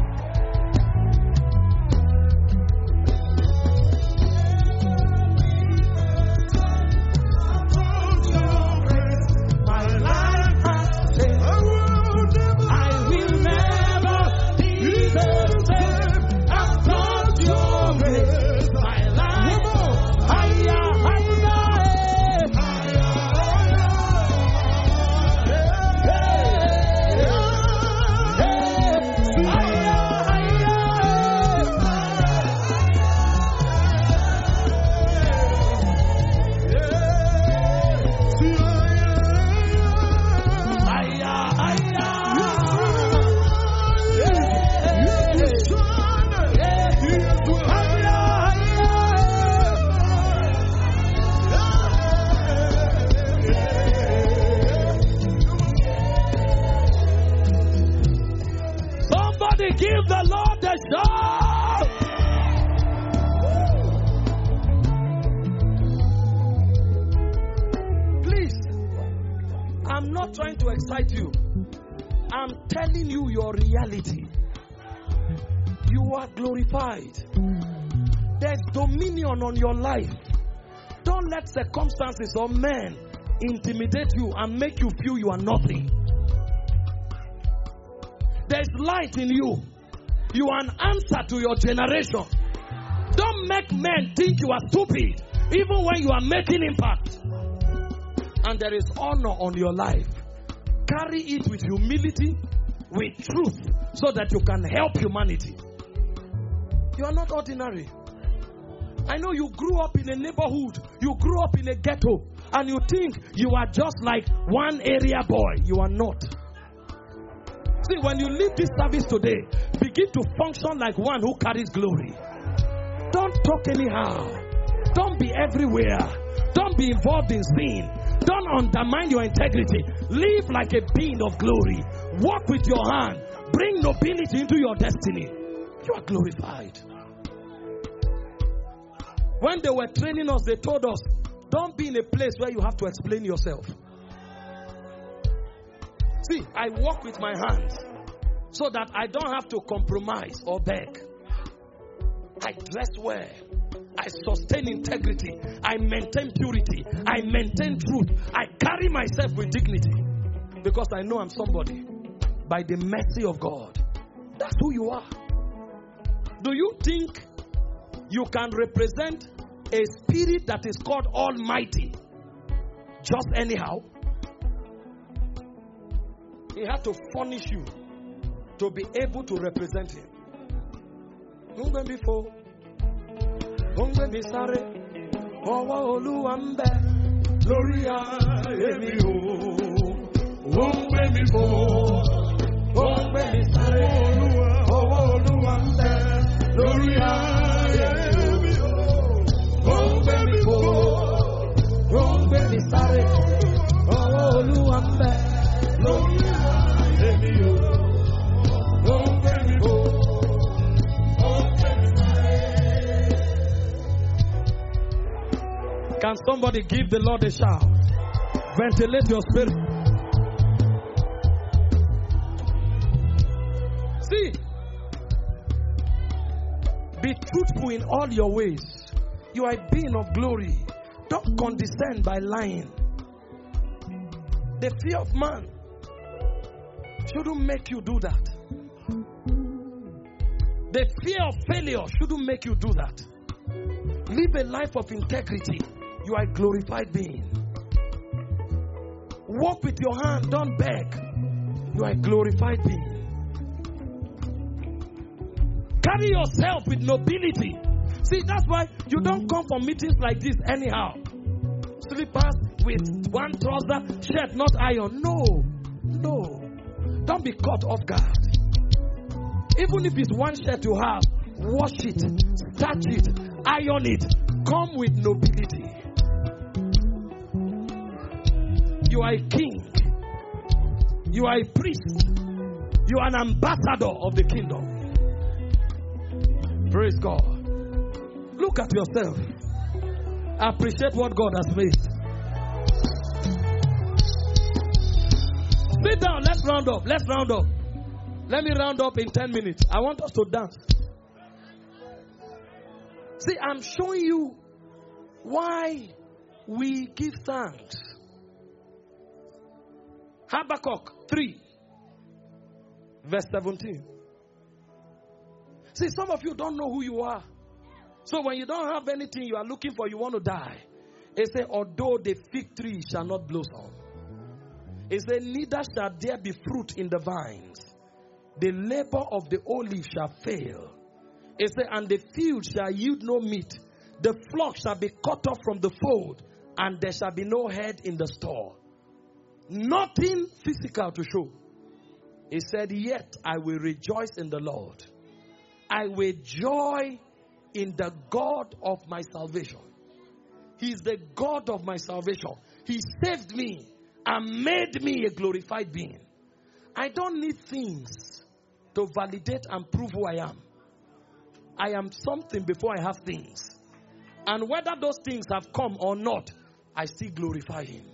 Give the Lord the shout. Please, I'm not trying to excite you. I'm telling you your reality. You are glorified. There's dominion on your life. Don't let circumstances or men intimidate you and make you feel you are nothing. There's light in you. You are an answer to your generation. Don't make men think you are stupid, even when you are making impact. And there is honor on your life. Carry it with humility, with truth, so that you can help humanity. You are not ordinary. I know you grew up in a neighborhood, you grew up in a ghetto, and you think you are just like one area boy. You are not. See, when you leave this service today, begin to function like one who carries glory. Don't talk anyhow. Don't be everywhere. Don't be involved in sin. Don't undermine your integrity. Live like a being of glory. Walk with your hand. Bring nobility into your destiny. You are glorified. When they were training us, they told us, don't be in a place where you have to explain yourself. See, I walk with my hands so that I don't have to compromise or beg. I dress well. I sustain integrity. I maintain purity. I maintain truth. I carry myself with dignity. Because I know I'm somebody. By the mercy of God. That's who you are. Do you think you can represent a spirit that is called Almighty just anyhow? He had to furnish you to be able to represent him. Can somebody give the Lord a shout? Ventilate your spirit. See, be truthful in all your ways. You are a being of glory. Don't condescend by lying. The fear of man shouldn't make you do that. The fear of failure shouldn't make you do that. Live a life of integrity. You are a glorified being. Walk with your hand, don't beg. You are a glorified being. Carry yourself with nobility. See, that's why you don't come for meetings like this anyhow. Slippers with one trouser, shirt not iron. No. Don't be caught off guard. Even if it's one shirt you have, wash it, starch it, iron it. Come with nobility. You are a king. You are a priest. You are an ambassador of the kingdom. Praise God. Look at yourself. Appreciate what God has made. Sit down. Let's round up. Let me round up in 10 minutes. I want us to dance. See, I'm showing you why we give thanks. Habakkuk 3, verse 17. See, some of you don't know who you are. So when you don't have anything you are looking for, you want to die. It says, although the fig tree shall not blossom. It says, neither shall there be fruit in the vines. The labor of the olive shall fail. It says, and the field shall yield no meat. The flock shall be cut off from the fold, and there shall be no head in the store. Nothing physical to show. He said, yet I will rejoice in the Lord. I will joy in the God of my salvation. He is the God of my salvation. He saved me and made me a glorified being. I don't need things to validate and prove who I am. I am something before I have things. And whether those things have come or not, I still glorify him.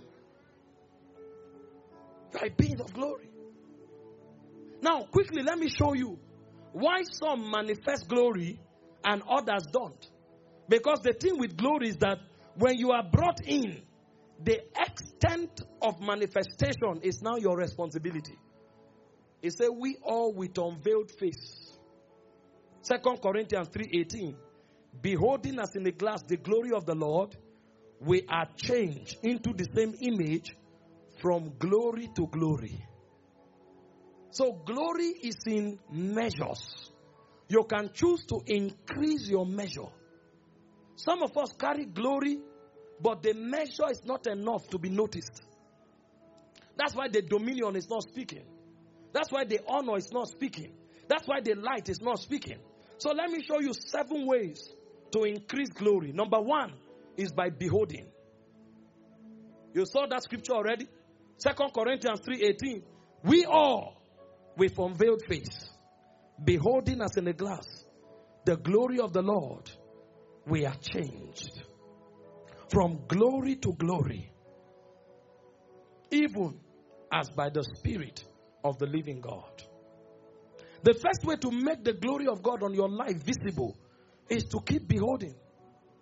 You are a being of glory. Now, quickly, let me show you why some manifest glory and others don't. Because the thing with glory is that when you are brought in, the extent of manifestation is now your responsibility. It says, we all with unveiled face. 2 Corinthians 3:18. Beholding as in a glass the glory of the Lord, we are changed into the same image from glory to glory. So glory is in measures. You can choose to increase your measure. Some of us carry glory, but the measure is not enough to be noticed. That's why the dominion is not speaking. That's why the honor is not speaking. That's why the light is not speaking. So let me show you 7 ways to increase glory. Number 1 is by beholding. You saw that scripture already? 2 Corinthians 3:18. We all, with unveiled face, beholding as in a glass the glory of the Lord, we are changed from glory to glory, even as by the Spirit of the living God. The first way to make the glory of God on your life visible is to keep beholding.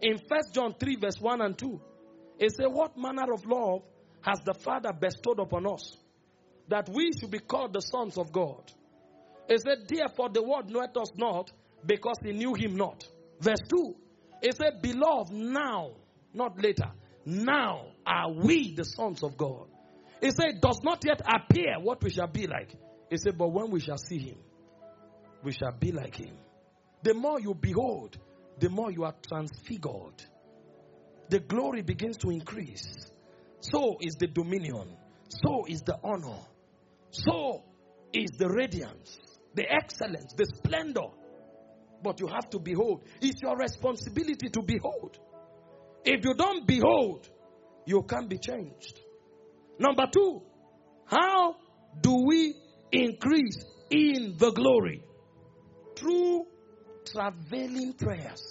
In 1 John 3 verse 1 and 2, it says, what manner of love has the Father bestowed upon us, that we should be called the sons of God? It said, therefore the world knoweth us not, because he knew him not. Verse 2, it said, beloved, now, not later, now are we the sons of God. It said, it does not yet appear what we shall be like. It said, but when we shall see him, we shall be like him. The more you behold, the more you are transfigured. The glory begins to increase. So is the dominion. So is the honor. So is the radiance, the excellence, the splendor. But you have to behold. It's your responsibility to behold. If you don't behold, you can't be changed. Number 2, how do we increase in the glory? Through travailing prayers.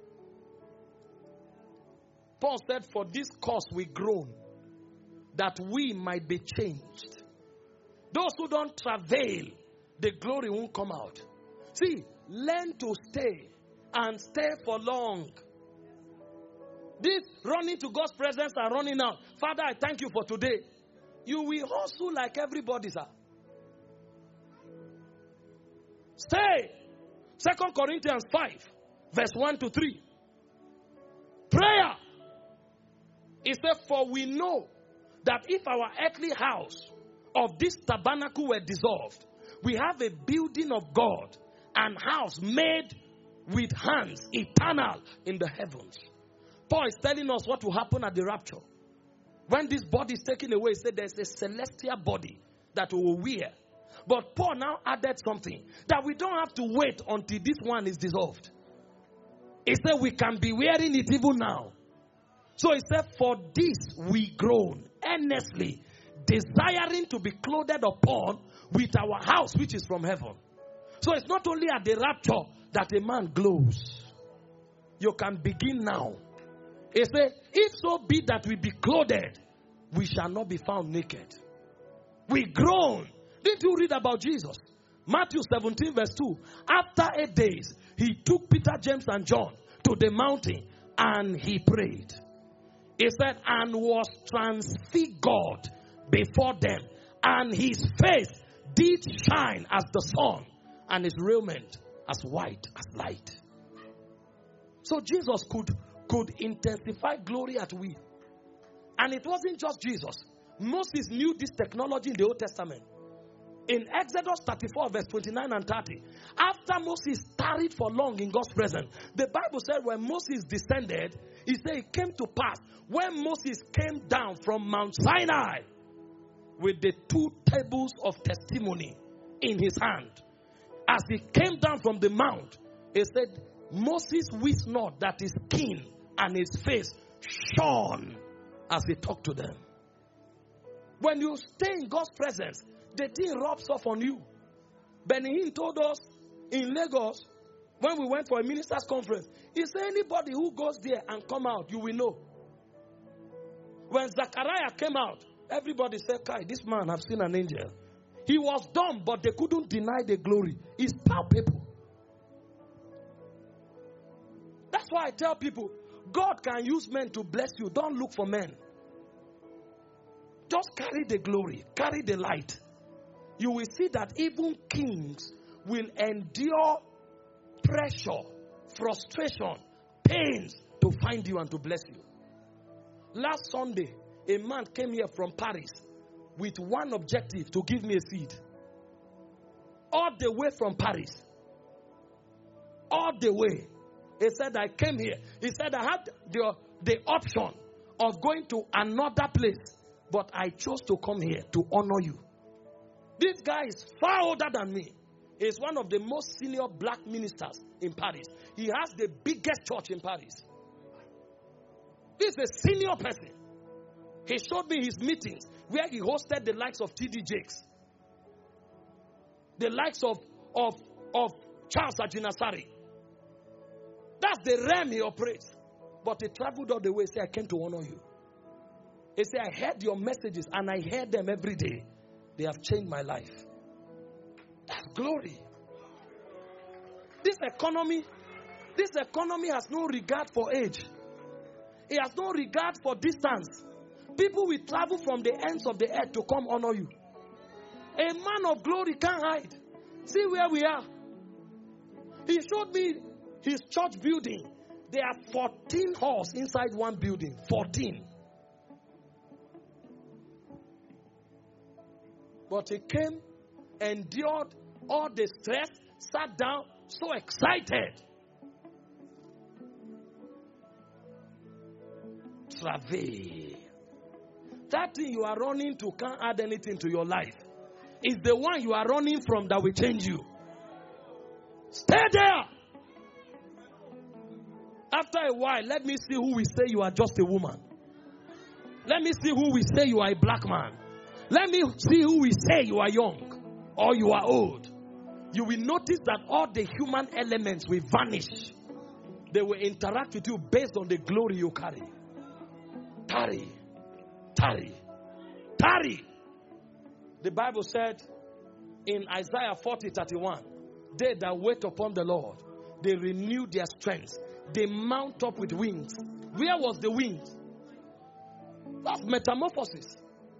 Paul said, for this cause we groan, that we might be changed. Those who don't travail, the glory won't come out. See, learn to stay and stay for long. This running to God's presence and running out. Father, I thank you for today. You will hustle like everybody, sir. Stay. 2 Corinthians 5, verse 1 to 3. Prayer. It said, for we know that if our earthly house of this tabernacle were dissolved, we have a building of God, and house made with hands, eternal in the heavens. Paul is telling us what will happen at the rapture. When this body is taken away, he said there's a celestial body that we will wear. But Paul now added something, that we don't have to wait until this one is dissolved. He said we can be wearing it even now. So he said, for this we groan earnestly, desiring to be clothed upon with our house which is from heaven. So it's not only at the rapture that a man glows. You can begin now. He said, if so be that we be clothed, we shall not be found naked. We groan. Didn't you read about Jesus? Matthew 17 verse 2. After 8 days, he took Peter, James and John to the mountain and he prayed. He said, and was transfigured before them, and his face did shine as the sun, and his raiment as white as light. So Jesus could intensify glory at will. And it wasn't just Jesus. Moses knew this technology in the Old Testament. In Exodus 34 verse 29 and 30, after Moses tarried for long in God's presence, the Bible said when Moses descended, he said it came to pass when Moses came down from Mount Sinai with the 2 tables of testimony in his hand. As he came down from the mount, he said, Moses wist not that his skin and his face shone as he talked to them. When you stay in God's presence, the thing rubs off on you. Benny Hinn told us in Lagos, when we went for a ministers' conference, he said, anybody who goes there and come out, you will know. When Zachariah came out, everybody said, Kai, this man have seen an angel. He was dumb, but they couldn't deny the glory. It's palpable. That's why I tell people, God can use men to bless you. Don't look for men. Just carry the glory, carry the light. You will see that even kings will endure pressure, frustration, pains to find you and to bless you. Last Sunday, a man came here from Paris with one objective, to give me a seed. All the way from Paris. All the way. He said, I came here. He said, I had the option of going to another place, but I chose to come here to honor you. This guy is far older than me. He's one of the most senior black ministers in Paris. He has the biggest church in Paris. This is a senior person. He showed me his meetings where he hosted the likes of T.D. Jakes, the likes of Charles Ajinasari. That's the realm he operates. But he traveled all the way. He said, I came to honor you. He said, I heard your messages and I hear them every day. They have changed my life. That's glory. This economy has no regard for age. He has no regard for distance. People will travel from the ends of the earth to come honor you. A man of glory can't hide. See where we are. He showed me his church building. There are 14 halls inside one building. 14. But he came, endured all the stress, sat down, so excited. Travail. That thing you are running to can't add anything to your life. It's the one you are running from that will change you. Stay there. After a while, let me see who will say you are just a woman. Let me see who will say you are a black man. Let me see who will say you are young or you are old. You will notice that all the human elements will vanish. They will interact with you based on the glory you carry. Tarry. Tarry. Tarry. The Bible said in Isaiah 40:31, they that wait upon the Lord, they renew their strength. They mount up with wings. Where was the wings? That's metamorphosis.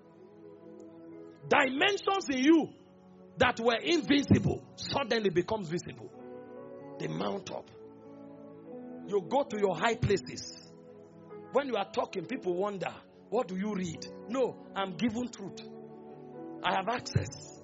Dimensions in you that were invisible suddenly becomes visible. They mount up. You go to your high places. When you are talking, people wonder, what do you read? No, I'm given truth. I have access.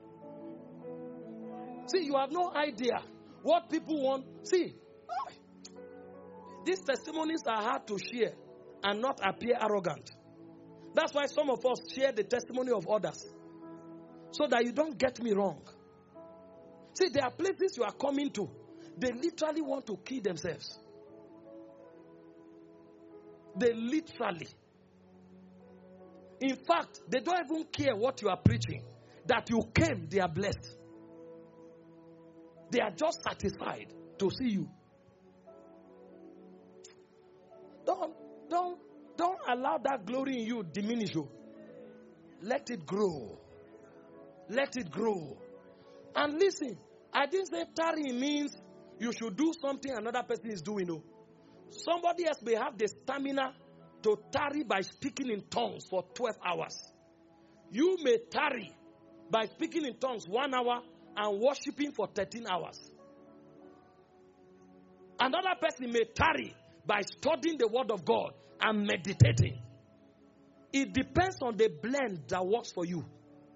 See, you have no idea what people want. See, these testimonies are hard to share and not appear arrogant. That's why some of us share the testimony of others, so that you don't get me wrong. See, there are places you are coming to. They literally want to kill themselves. They literally. In fact, they don't even care what you are preaching. That you came, they are blessed. They are just satisfied to see you. Don't allow that glory in you diminish you. Let it grow. Let it grow. And listen, I didn't say tarry means you should do something another person is doing. No. Somebody else may have the stamina to tarry by speaking in tongues for 12 hours. You may tarry by speaking in tongues 1 hour and worshiping for 13 hours. Another person may tarry by studying the word of God and meditating. It depends on the blend that works for you.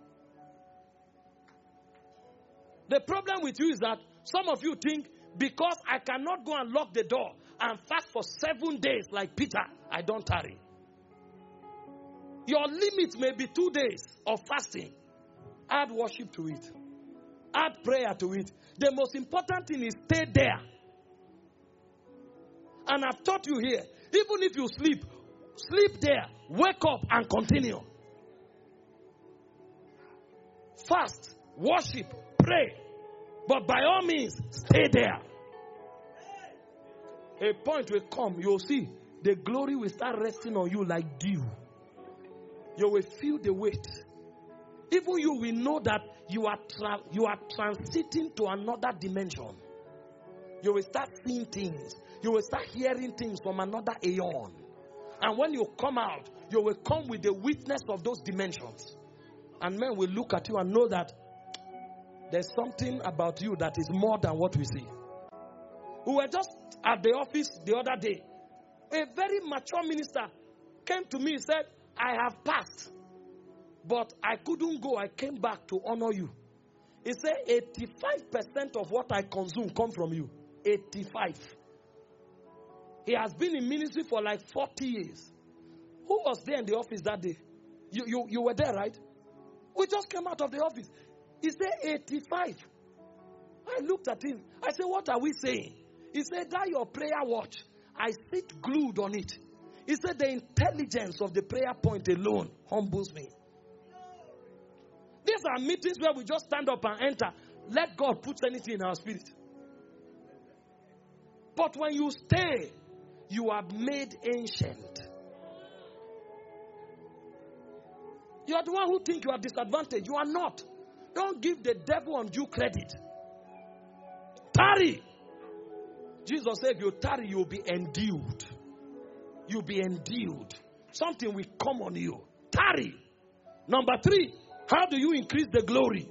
The problem with you is that some of you think, because I cannot go and lock the door and fast for 7 days like Peter, I don't tarry. Your limit may be 2 days of fasting. Add worship to it. Add prayer to it. The most important thing is stay there. And I've taught you here, even if you sleep, sleep there, wake up and continue. Fast, worship, pray. But by all means, stay there. A point will come, you'll see, the glory will start resting on you like dew. You will feel the weight. Even you will know that you are transiting to another dimension. You will start seeing things. You will start hearing things from another aeon. And when you come out, you will come with the witness of those dimensions. And men will look at you and know that there's something about you that is more than what we see. We were just at the office the other day. A very mature minister came to me and said, I have passed, but I couldn't go. I came back to honor you. He said, 85% of what I consume come from you. 85. He has been in ministry for like 40 years. Who was there in the office that day? You were there, right? We just came out of the office. He said 85. I looked at him. I said, what are we saying? He said, that your prayer watch, I sit glued on it. He said, the intelligence of the prayer point alone humbles me. These are meetings where we just stand up and enter. Let God put anything in our spirit. But when you stay, you are made ancient. You are the one who think you are disadvantaged. You are not. Don't give the devil undue credit. Tarry. Jesus said, if you tarry, you will be endued. You'll be endued. Something will come on you. Tarry. Number 3, how do you increase the glory?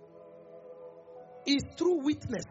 It's through witness.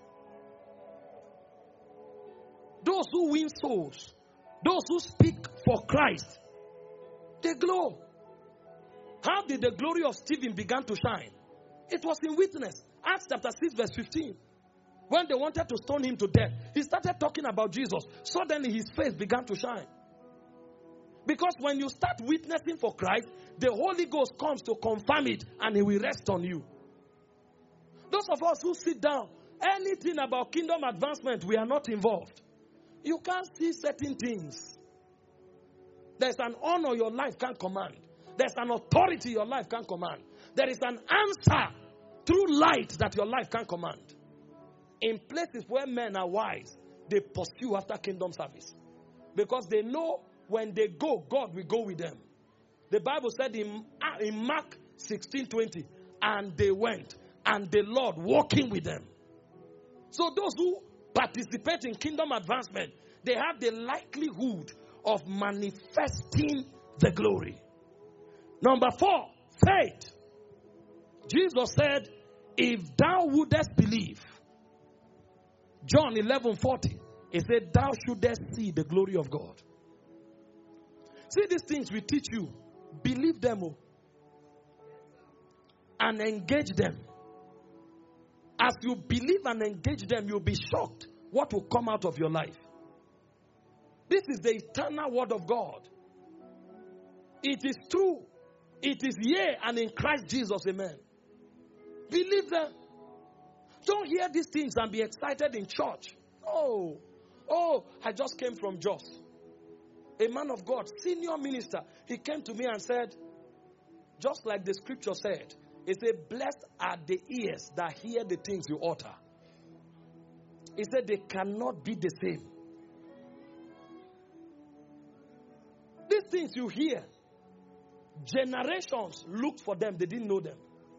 Those who win souls, those who speak for Christ, they glow. How did the glory of Stephen begin to shine? It was in witness. Acts chapter 6 verse 15. When they wanted to stone him to death, he started talking about Jesus. Suddenly his face began to shine. Because when you start witnessing for Christ, the Holy Ghost comes to confirm it and he will rest on you. Those of us who sit down, anything about kingdom advancement, we are not involved. You can't see certain things. There's an honor your life can't command. There's an authority your life can't command. There is an answer through light that your life can't command. In places where men are wise, they pursue after kingdom service. Because they know when they go, God will go with them. The Bible said in Mark 16:20, and they went, and the Lord walking with them. So those who participate in kingdom advancement, they have the likelihood of manifesting the glory. Number 4, faith. Jesus said, if thou wouldest believe, John 11:40, he said, thou shouldest see the glory of God. See these things we teach you. Believe them and engage them. As you believe and engage them, you'll be shocked what will come out of your life. This is the eternal word of God. It is true. It is yea and in Christ Jesus, amen. Believe them. Don't hear these things and be excited in church. Oh, I just came from Jos. A man of God, senior minister, he came to me and said, just like the scripture said, he said, blessed are the ears that hear the things you utter. He said they cannot be the same. These things you hear, generations looked for them, they didn't know them.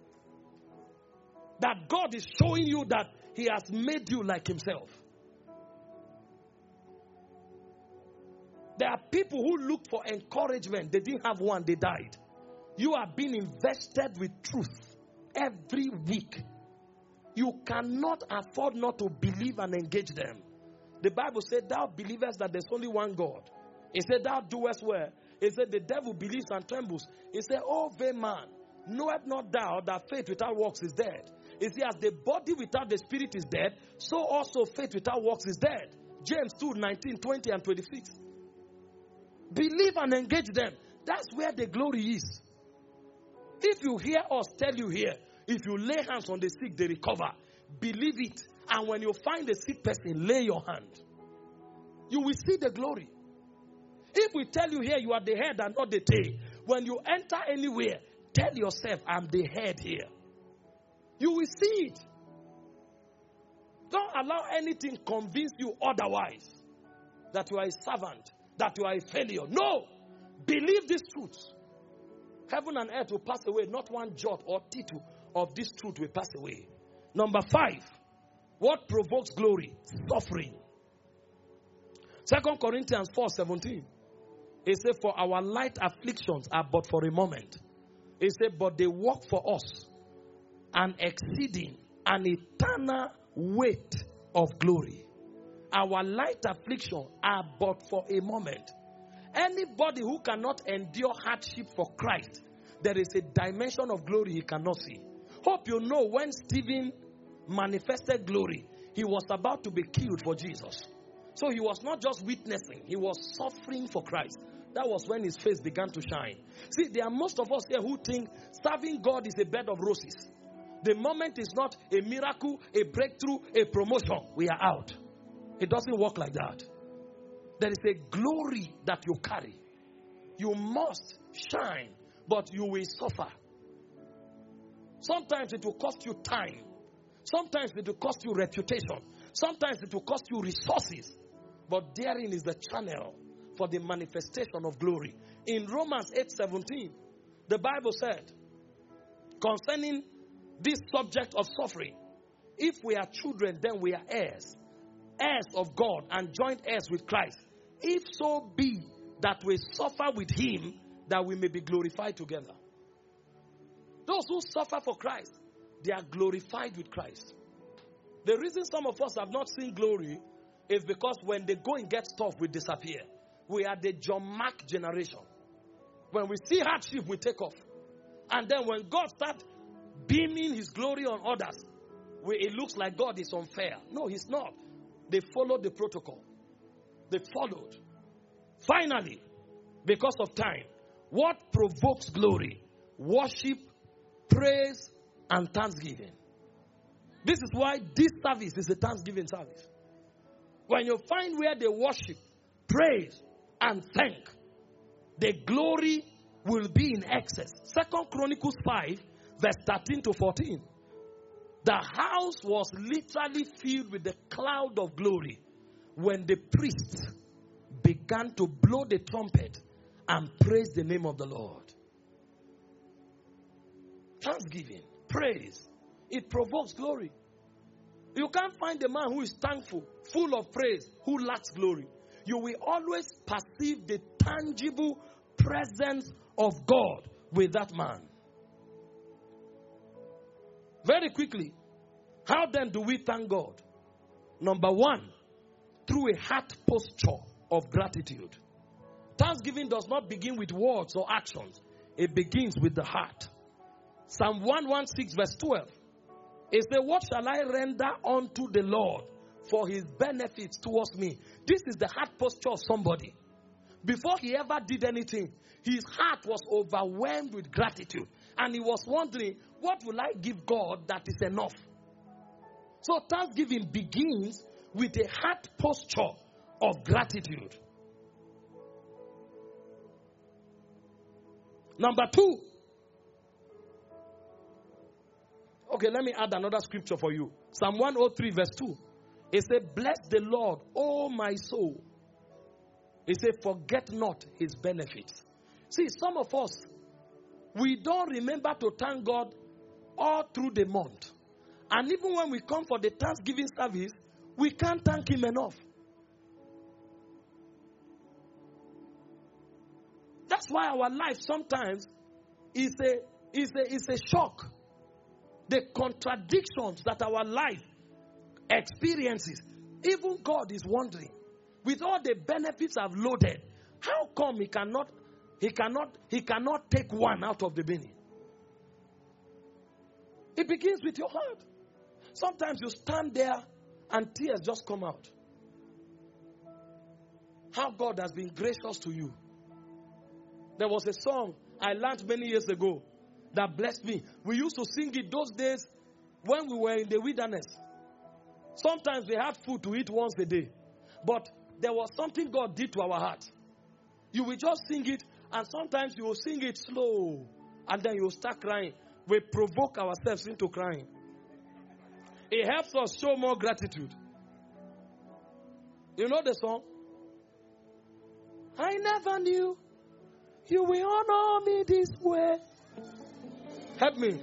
That God is showing you that he has made you like himself. There are people who look for encouragement. They didn't have one, they died. You are being invested with truth every week. You cannot afford not to believe and engage them. The Bible said, thou believest that there's only one God. It said, thou doest well. It said, the devil believes and trembles. It said, oh, vain man, knoweth not thou that faith without works is dead. It said, as the body without the spirit is dead, so also faith without works is dead. James 2:19, 20, and 26. Believe and engage them. That's where the glory is. If you hear us tell you here, if you lay hands on the sick, they recover. Believe it. And when you find a sick person, lay your hand. You will see the glory. If we tell you here, you are the head and not the tail. When you enter anywhere, tell yourself, I'm the head here. You will see it. Don't allow anything convince you otherwise. That you are a servant. That you are a failure. No. Believe this truth. Heaven and earth will pass away. Not one jot or tittle of this truth will pass away. Number 5. What provokes glory? Suffering. 2 Corinthians 4:17. It said, for our light afflictions are but for a moment. It said, but they work for us an exceeding and eternal weight of glory. Our light affliction are but for a moment. Anybody who cannot endure hardship for Christ, there is a dimension of glory he cannot see. Hope you know when Stephen manifested glory, he was about to be killed for Jesus. So he was not just witnessing, he was suffering for Christ. That was when his face began to shine. See, there are most of us here who think serving God is a bed of roses. The moment is not a miracle, a breakthrough, a promotion. We are out. It doesn't work like that. There is a glory that you carry. You must shine, but you will suffer. Sometimes it will cost you time. Sometimes it will cost you reputation. Sometimes it will cost you resources. But therein is the channel for the manifestation of glory. In Romans 8:17, the Bible said, concerning this subject of suffering, if we are children, then we are heirs. Heirs of God and joint heirs with Christ. If so be that we suffer with him, that we may be glorified together. Those who suffer for Christ, they are glorified with Christ. The reason some of us have not seen glory is because when they go and get stuff, we disappear. We are the John Mark generation. When we see hardship, we take off. And then when God starts beaming his glory on others, it looks like God is unfair. No, he's not. They followed the protocol. They followed. Finally, because of time, what provokes glory? Worship, praise, and thanksgiving. This is why this service is a thanksgiving service. When you find where they worship, praise, and thank, the glory will be in excess. 2 Chronicles 5, verse 13 to 14. The house was literally filled with the cloud of glory when the priests began to blow the trumpet and praise the name of the Lord. Thanksgiving, praise, it provokes glory. You can't find a man who is thankful, full of praise, who lacks glory. You will always perceive the tangible presence of God with that man. Very quickly, how then do we thank God? Number one, through a heart posture of gratitude. Thanksgiving does not begin with words or actions. It begins with the heart. Psalm 116 verse 12. It says, what shall I render unto the Lord for his benefits towards me? This is the heart posture of somebody. Before he ever did anything, his heart was overwhelmed with gratitude. And he was wondering, what will I give God that is enough? So thanksgiving begins with a heart posture of gratitude. Number two. Okay, let me add another scripture for you. Psalm 103 verse 2. It says, bless the Lord, O my soul. It says, forget not his benefits. See, some of us, we don't remember to thank God all through the month. And even when we come for the Thanksgiving service, we can't thank him enough. That's why our life sometimes is a shock. The contradictions that our life experiences, even God is wondering, with all the benefits I've loaded, how come he cannot take one out of the bin? It begins with your heart. Sometimes you stand there and tears just come out. How God has been gracious to you. There was a song I learned many years ago that blessed me. We used to sing it those days when we were in the wilderness. Sometimes we had food to eat once a day. But there was something God did to our hearts. You will just sing it, and sometimes you will sing it slow, and then you will start crying. We provoke ourselves into crying. It helps us show more gratitude. You know the song? I never knew you will honor me this way. Help me.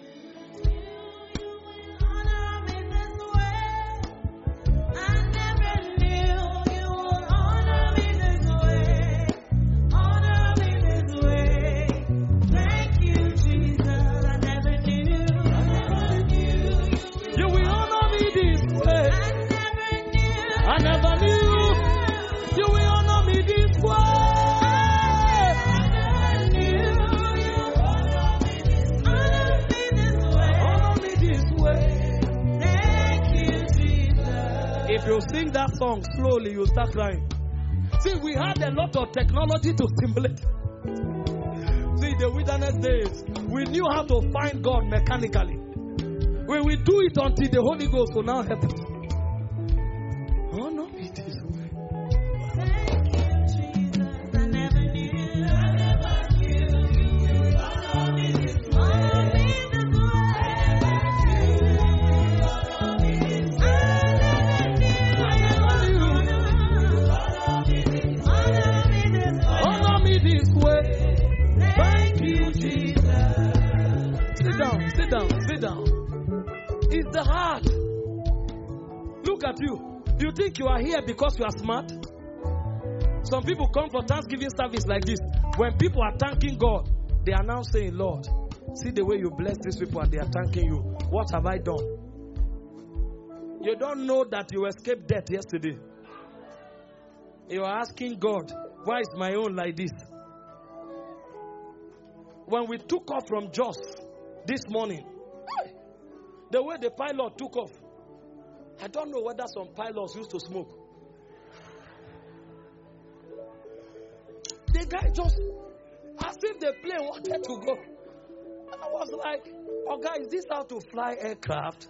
If you sing that song slowly, you'll start crying. See, we had a lot of technology to stimulate. See, the wilderness days, we knew how to find God mechanically. We will do it until the Holy Ghost will now help us. Oh no, it is way. Thank you, Jesus. I never knew. I never knew you would honor me this way. Sit down. It's the heart. Look at you. You think you are here because you are smart? some people come for Thanksgiving service like this. When people are thanking God, they are now saying, Lord, see the way you bless these people and they are thanking you. What have I done? You don't know that you escaped death yesterday. You are asking God, why is my own like this? When we took off from Jos this morning, the way the pilot took off, I don't know whether some pilots used to smoke. The guy just, as if the plane wanted to go. I was like, oh guys, is this how to fly aircraft?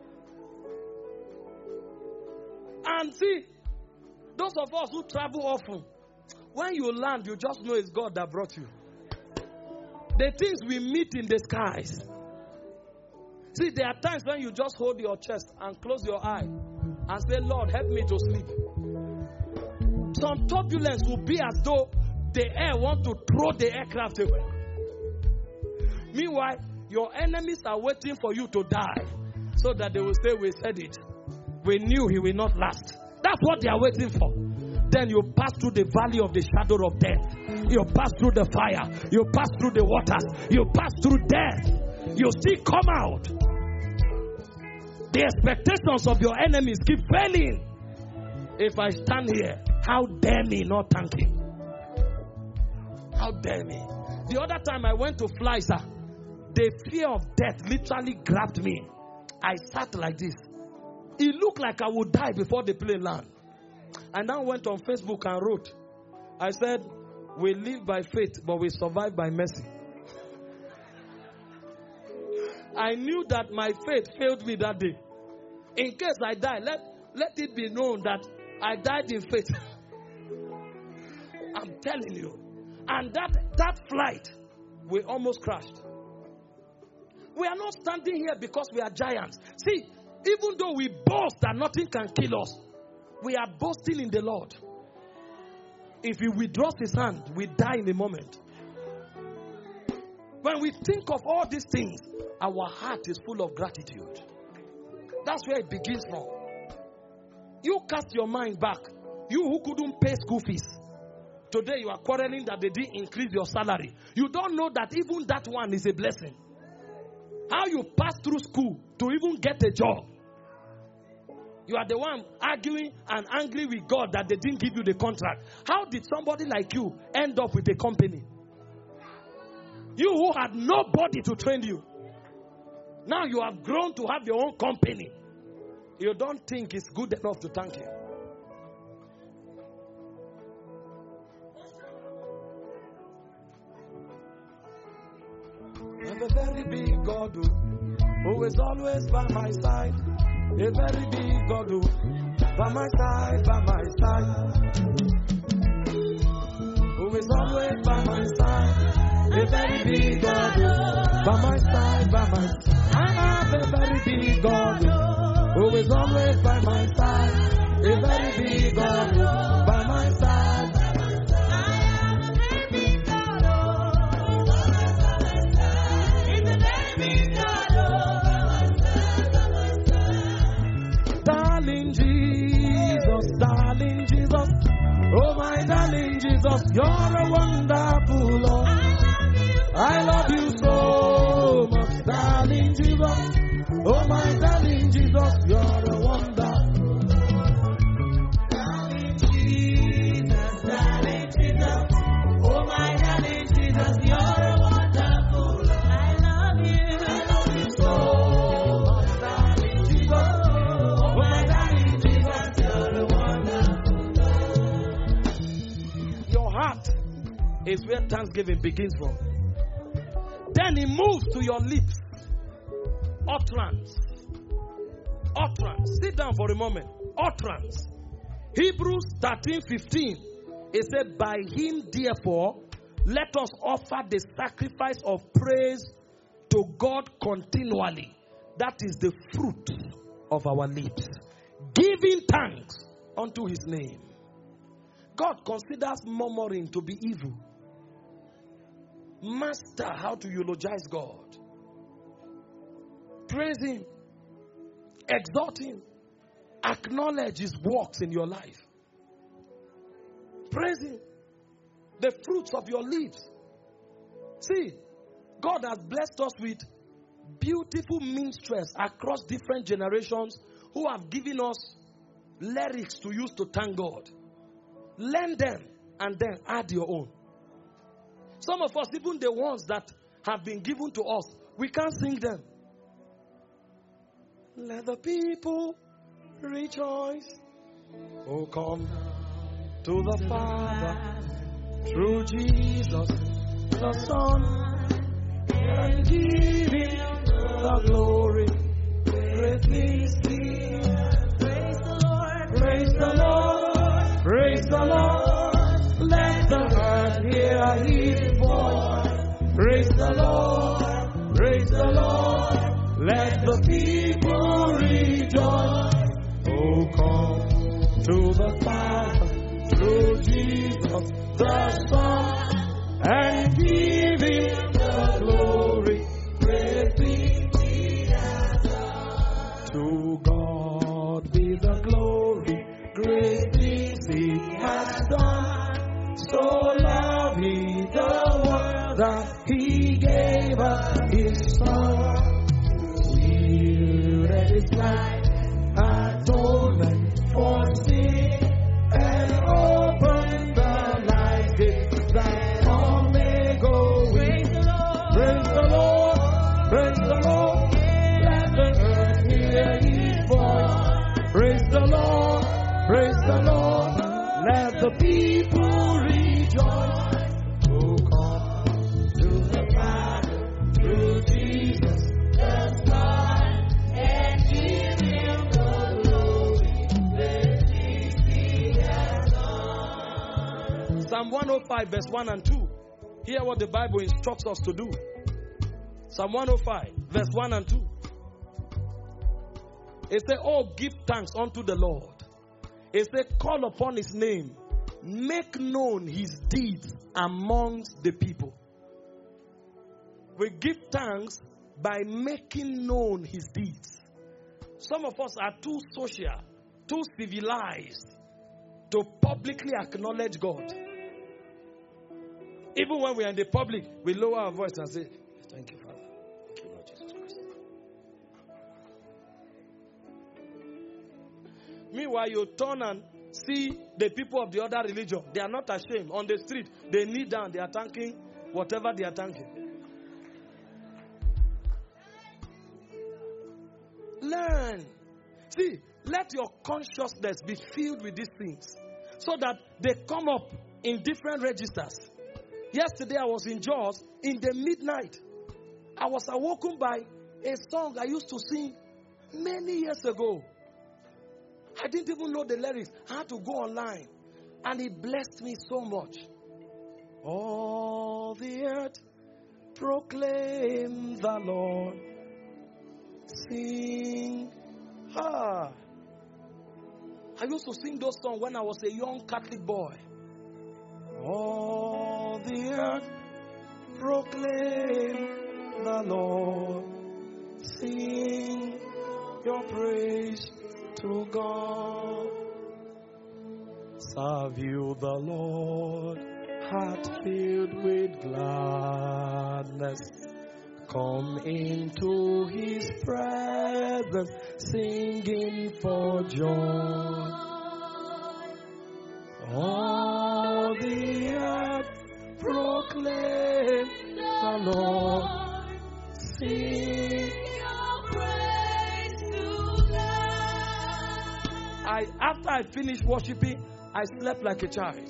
And see, those of us who travel often, when you land, you just know it's God that brought you. The things we meet in the skies. See, there are times when you just hold your chest and close your eye and say, Lord, help me to sleep. Some turbulence will be as though the air wants to throw the aircraft away. Meanwhile, your enemies are waiting for you to die so that they will say, we said it. We knew he will not last. That's what they are waiting for. Then you pass through the valley of the shadow of death. You pass through the fire. You pass through the waters. You pass through death. You still come out. The expectations of your enemies keep failing. If I stand here, how dare me not thank him? How dare me? The other time I went to fly, sir, the fear of death literally grabbed me. I sat like this. It looked like I would die before the plane landed. I now went on Facebook and wrote, I said, we live by faith, but we survive by mercy. I knew that my faith failed me that day. In case I die, let it be known that I died in faith. I'm telling you. And that flight, we almost crashed. We are not standing here because we are giants. See, even though we boast that nothing can kill us, we are boasting in the Lord. If he withdraws his hand, we die in a moment. When we think of all these things, our heart is full of gratitude. That's where it begins from. You cast your mind back. You who couldn't pay school fees. Today you are quarreling that they didn't increase your salary. You don't know that even that one is a blessing. How you pass through school to even get a job. You are the one arguing and angry with God that they didn't give you the contract. How did somebody like you end up with a company? You who had nobody to train you. Now you have grown to have your own company. You don't think it's good enough to thank him. I have a very big God who is always by my side. A very big God by my side, by my side. Who is always by my side. A very big God by my side, by my side. I have a very big God who is always by my side. A very big God by my side. I have a very big God who is always by my side. He's a very big God by my side. Darling Jesus, oh my darling Jesus, you're a wonderful Lord. I love you so much, darling Jesus. Oh my darling Jesus, you're a wonderful Lord. Darling Jesus, oh my darling Jesus, you're a wonderful Lord. I love you so much, darling Jesus. Oh my darling Jesus, you're a wonderful Lord. Your heart is where thanksgiving begins from. Then it moves to your lips. Utterance. Utterance. Sit down for a moment. Utterance. Hebrews 13:15. It said, by him therefore, let us offer the sacrifice of praise to God continually. That is the fruit of our lips. Giving thanks unto his name. God considers murmuring to be evil. Master how to eulogize God. Praise him. Exalt him. Acknowledge his works in your life. praising the fruits of your lips. See, God has blessed us with beautiful minstrels across different generations who have given us lyrics to use to thank God. Learn them and then add your own. Some of us, even the ones that have been given to us, we can't sing them. Let the people rejoice. Oh, come to the Father through Jesus the Son, and give Him the glory. Praise the Lord. Praise the Lord. Praise the Lord. Let the earth hear His voice. Praise the Lord. Praise the Lord. Let the people rejoice. Oh, come to the Father through Jesus the Son, and give Him the glory. Praise be to God be the glory. Great things He has done. So loved He the world that He gave us His Son. Yielded His life, atonement for sin, and opened the life gate that all may go. Praise the Lord. Praise the Lord. Praise the Lord. Let the earth hear His voice. Praise the Lord. Praise the Lord. Let the people rejoice. Oh, come to the Father through Jesus the Son, and give Him the glory. Let He has done. Psalm 105 verse 1 and 2. Hear what the Bible instructs us to do. Psalm 105 verse 1 and 2. It says, oh, give thanks unto the Lord. It says, call upon His name. Make known His deeds amongst the people. We give thanks by making known His deeds. Some of us are too social, too civilized to publicly acknowledge God. Even when we are in the public, we lower our voice and say, thank you, Father. Thank you, Lord Jesus Christ. Meanwhile, you turn and see the people of the other religion. They are not ashamed. On the street, they kneel down. They are thanking whatever they are thanking. Learn. See, let your consciousness be filled with these things so that they come up in different registers. Yesterday, I was in Jaws in the midnight. I was awoken by a song I used to sing many years ago. I didn't even know the lyrics. I had to go online. And it blessed me so much. All the earth proclaim the Lord. Sing. I used to sing those songs when I was a young Catholic boy. All the earth proclaim the Lord. Sing your praise to God. Serve you the Lord, heart filled with gladness. Come into His presence, singing for joy. All the earth proclaim the Lord. Sing your praise to God. After I finished worshiping, I slept like a child.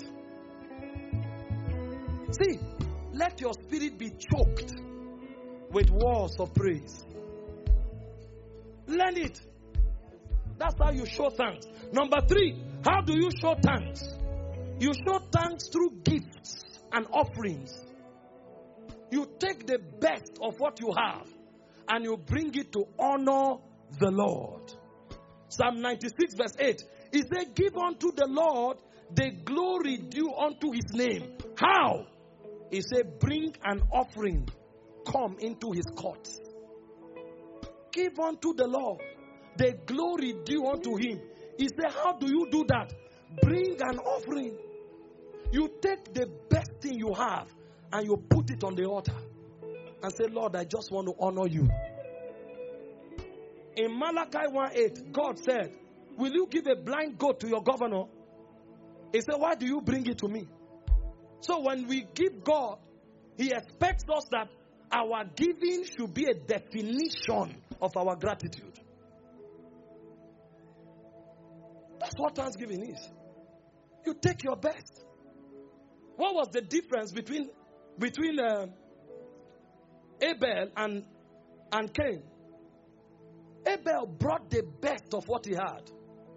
See, let your spirit be choked with words of praise. Learn it. That's how you show thanks. Number 3, how do you show thanks? You show thanks through gifts and offerings. You take the best of what you have and you bring it to honor the Lord. Psalm 96 verse 8. He said, give unto the Lord the glory due unto His name. How? He said, bring an offering. Come into His courts. Give unto the Lord the glory due unto Him. He said, how do you do that? Bring an offering. You take the best thing you have and you put it on the altar and say, Lord, I just want to honor you. In Malachi 1:8, God said, will you give a blind goat to your governor? He said, why do you bring it to me? So when we give God, He expects us that our giving should be a definition of our gratitude. That's what thanksgiving is. You take your best. What was the difference between Abel and Cain? Abel brought the best of what he had.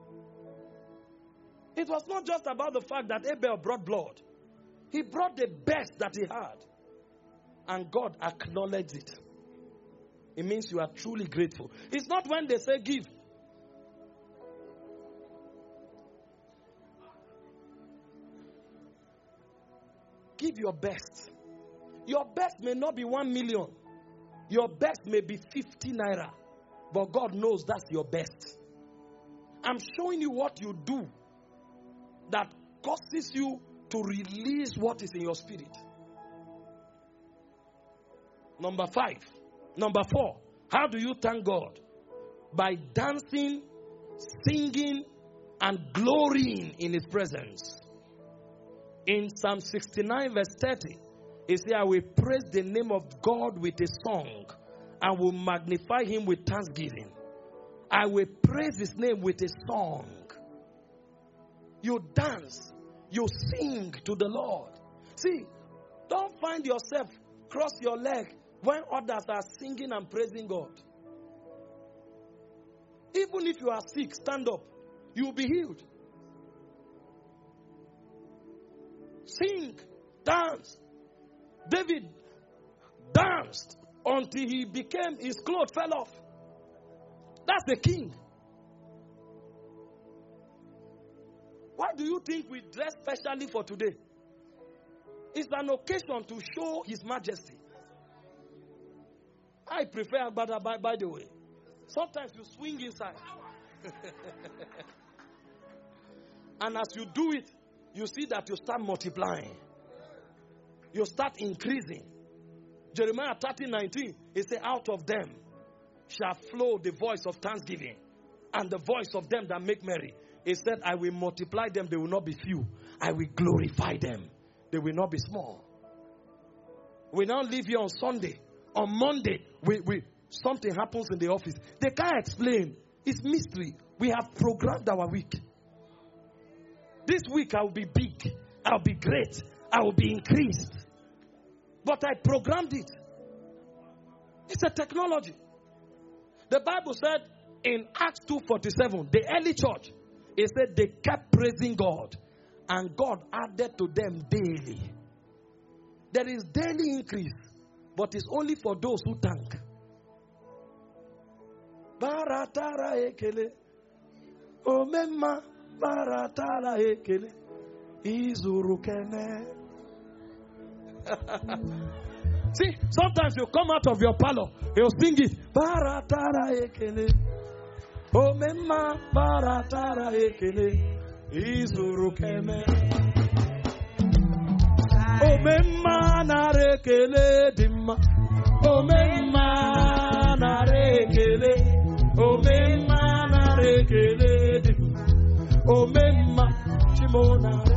It was not just about the fact that Abel brought blood. He brought the best that he had. And God acknowledged it. It means you are truly grateful. It's not when they say give. Give your best. Your best may not be 1 million. Your best may be 50 naira. But God knows that's your best. I'm showing you what you do that causes you to release what is in your spirit. Number 4. How do you thank God? By dancing, singing, and glorying in His presence. In Psalm 69 verse 30, it says, I will praise the name of God with a song and will magnify Him with thanksgiving. I will praise His name with a song. You dance, you sing to the Lord. See, don't find yourself cross your leg when others are singing and praising God. Even if you are sick, stand up. You will be healed. Sing, dance. David danced until his clothes fell off. That's the king. Why do you think we dress specially for today? It's an occasion to show His majesty. I prefer Agbada, by the way. Sometimes you swing inside. And as you do it, you see that you start multiplying. You start increasing. Jeremiah 30:19, it says, out of them shall flow the voice of thanksgiving and the voice of them that make merry. It said, I will multiply them, they will not be few. I will glorify them, they will not be small. We now live here on Sunday. On Monday, something happens in the office. They can't explain. It's mystery. We have programmed our week. This week I will be big. I'll be great. I will be increased. But I programmed it. It's a technology. The Bible said in Acts 2:47, the early church, it said they kept praising God. And God added to them daily. There is daily increase. But it's only for those who thank. Baratara ekele. Omema baratara ekele. Izurukene. See, sometimes you come out of your parlor, you'll sing it. Baratara ekele. Omema baratara ekele. Izurukene. Omema narekele dimma. Omema narekele. Omema narekele dimma. Omema chimona.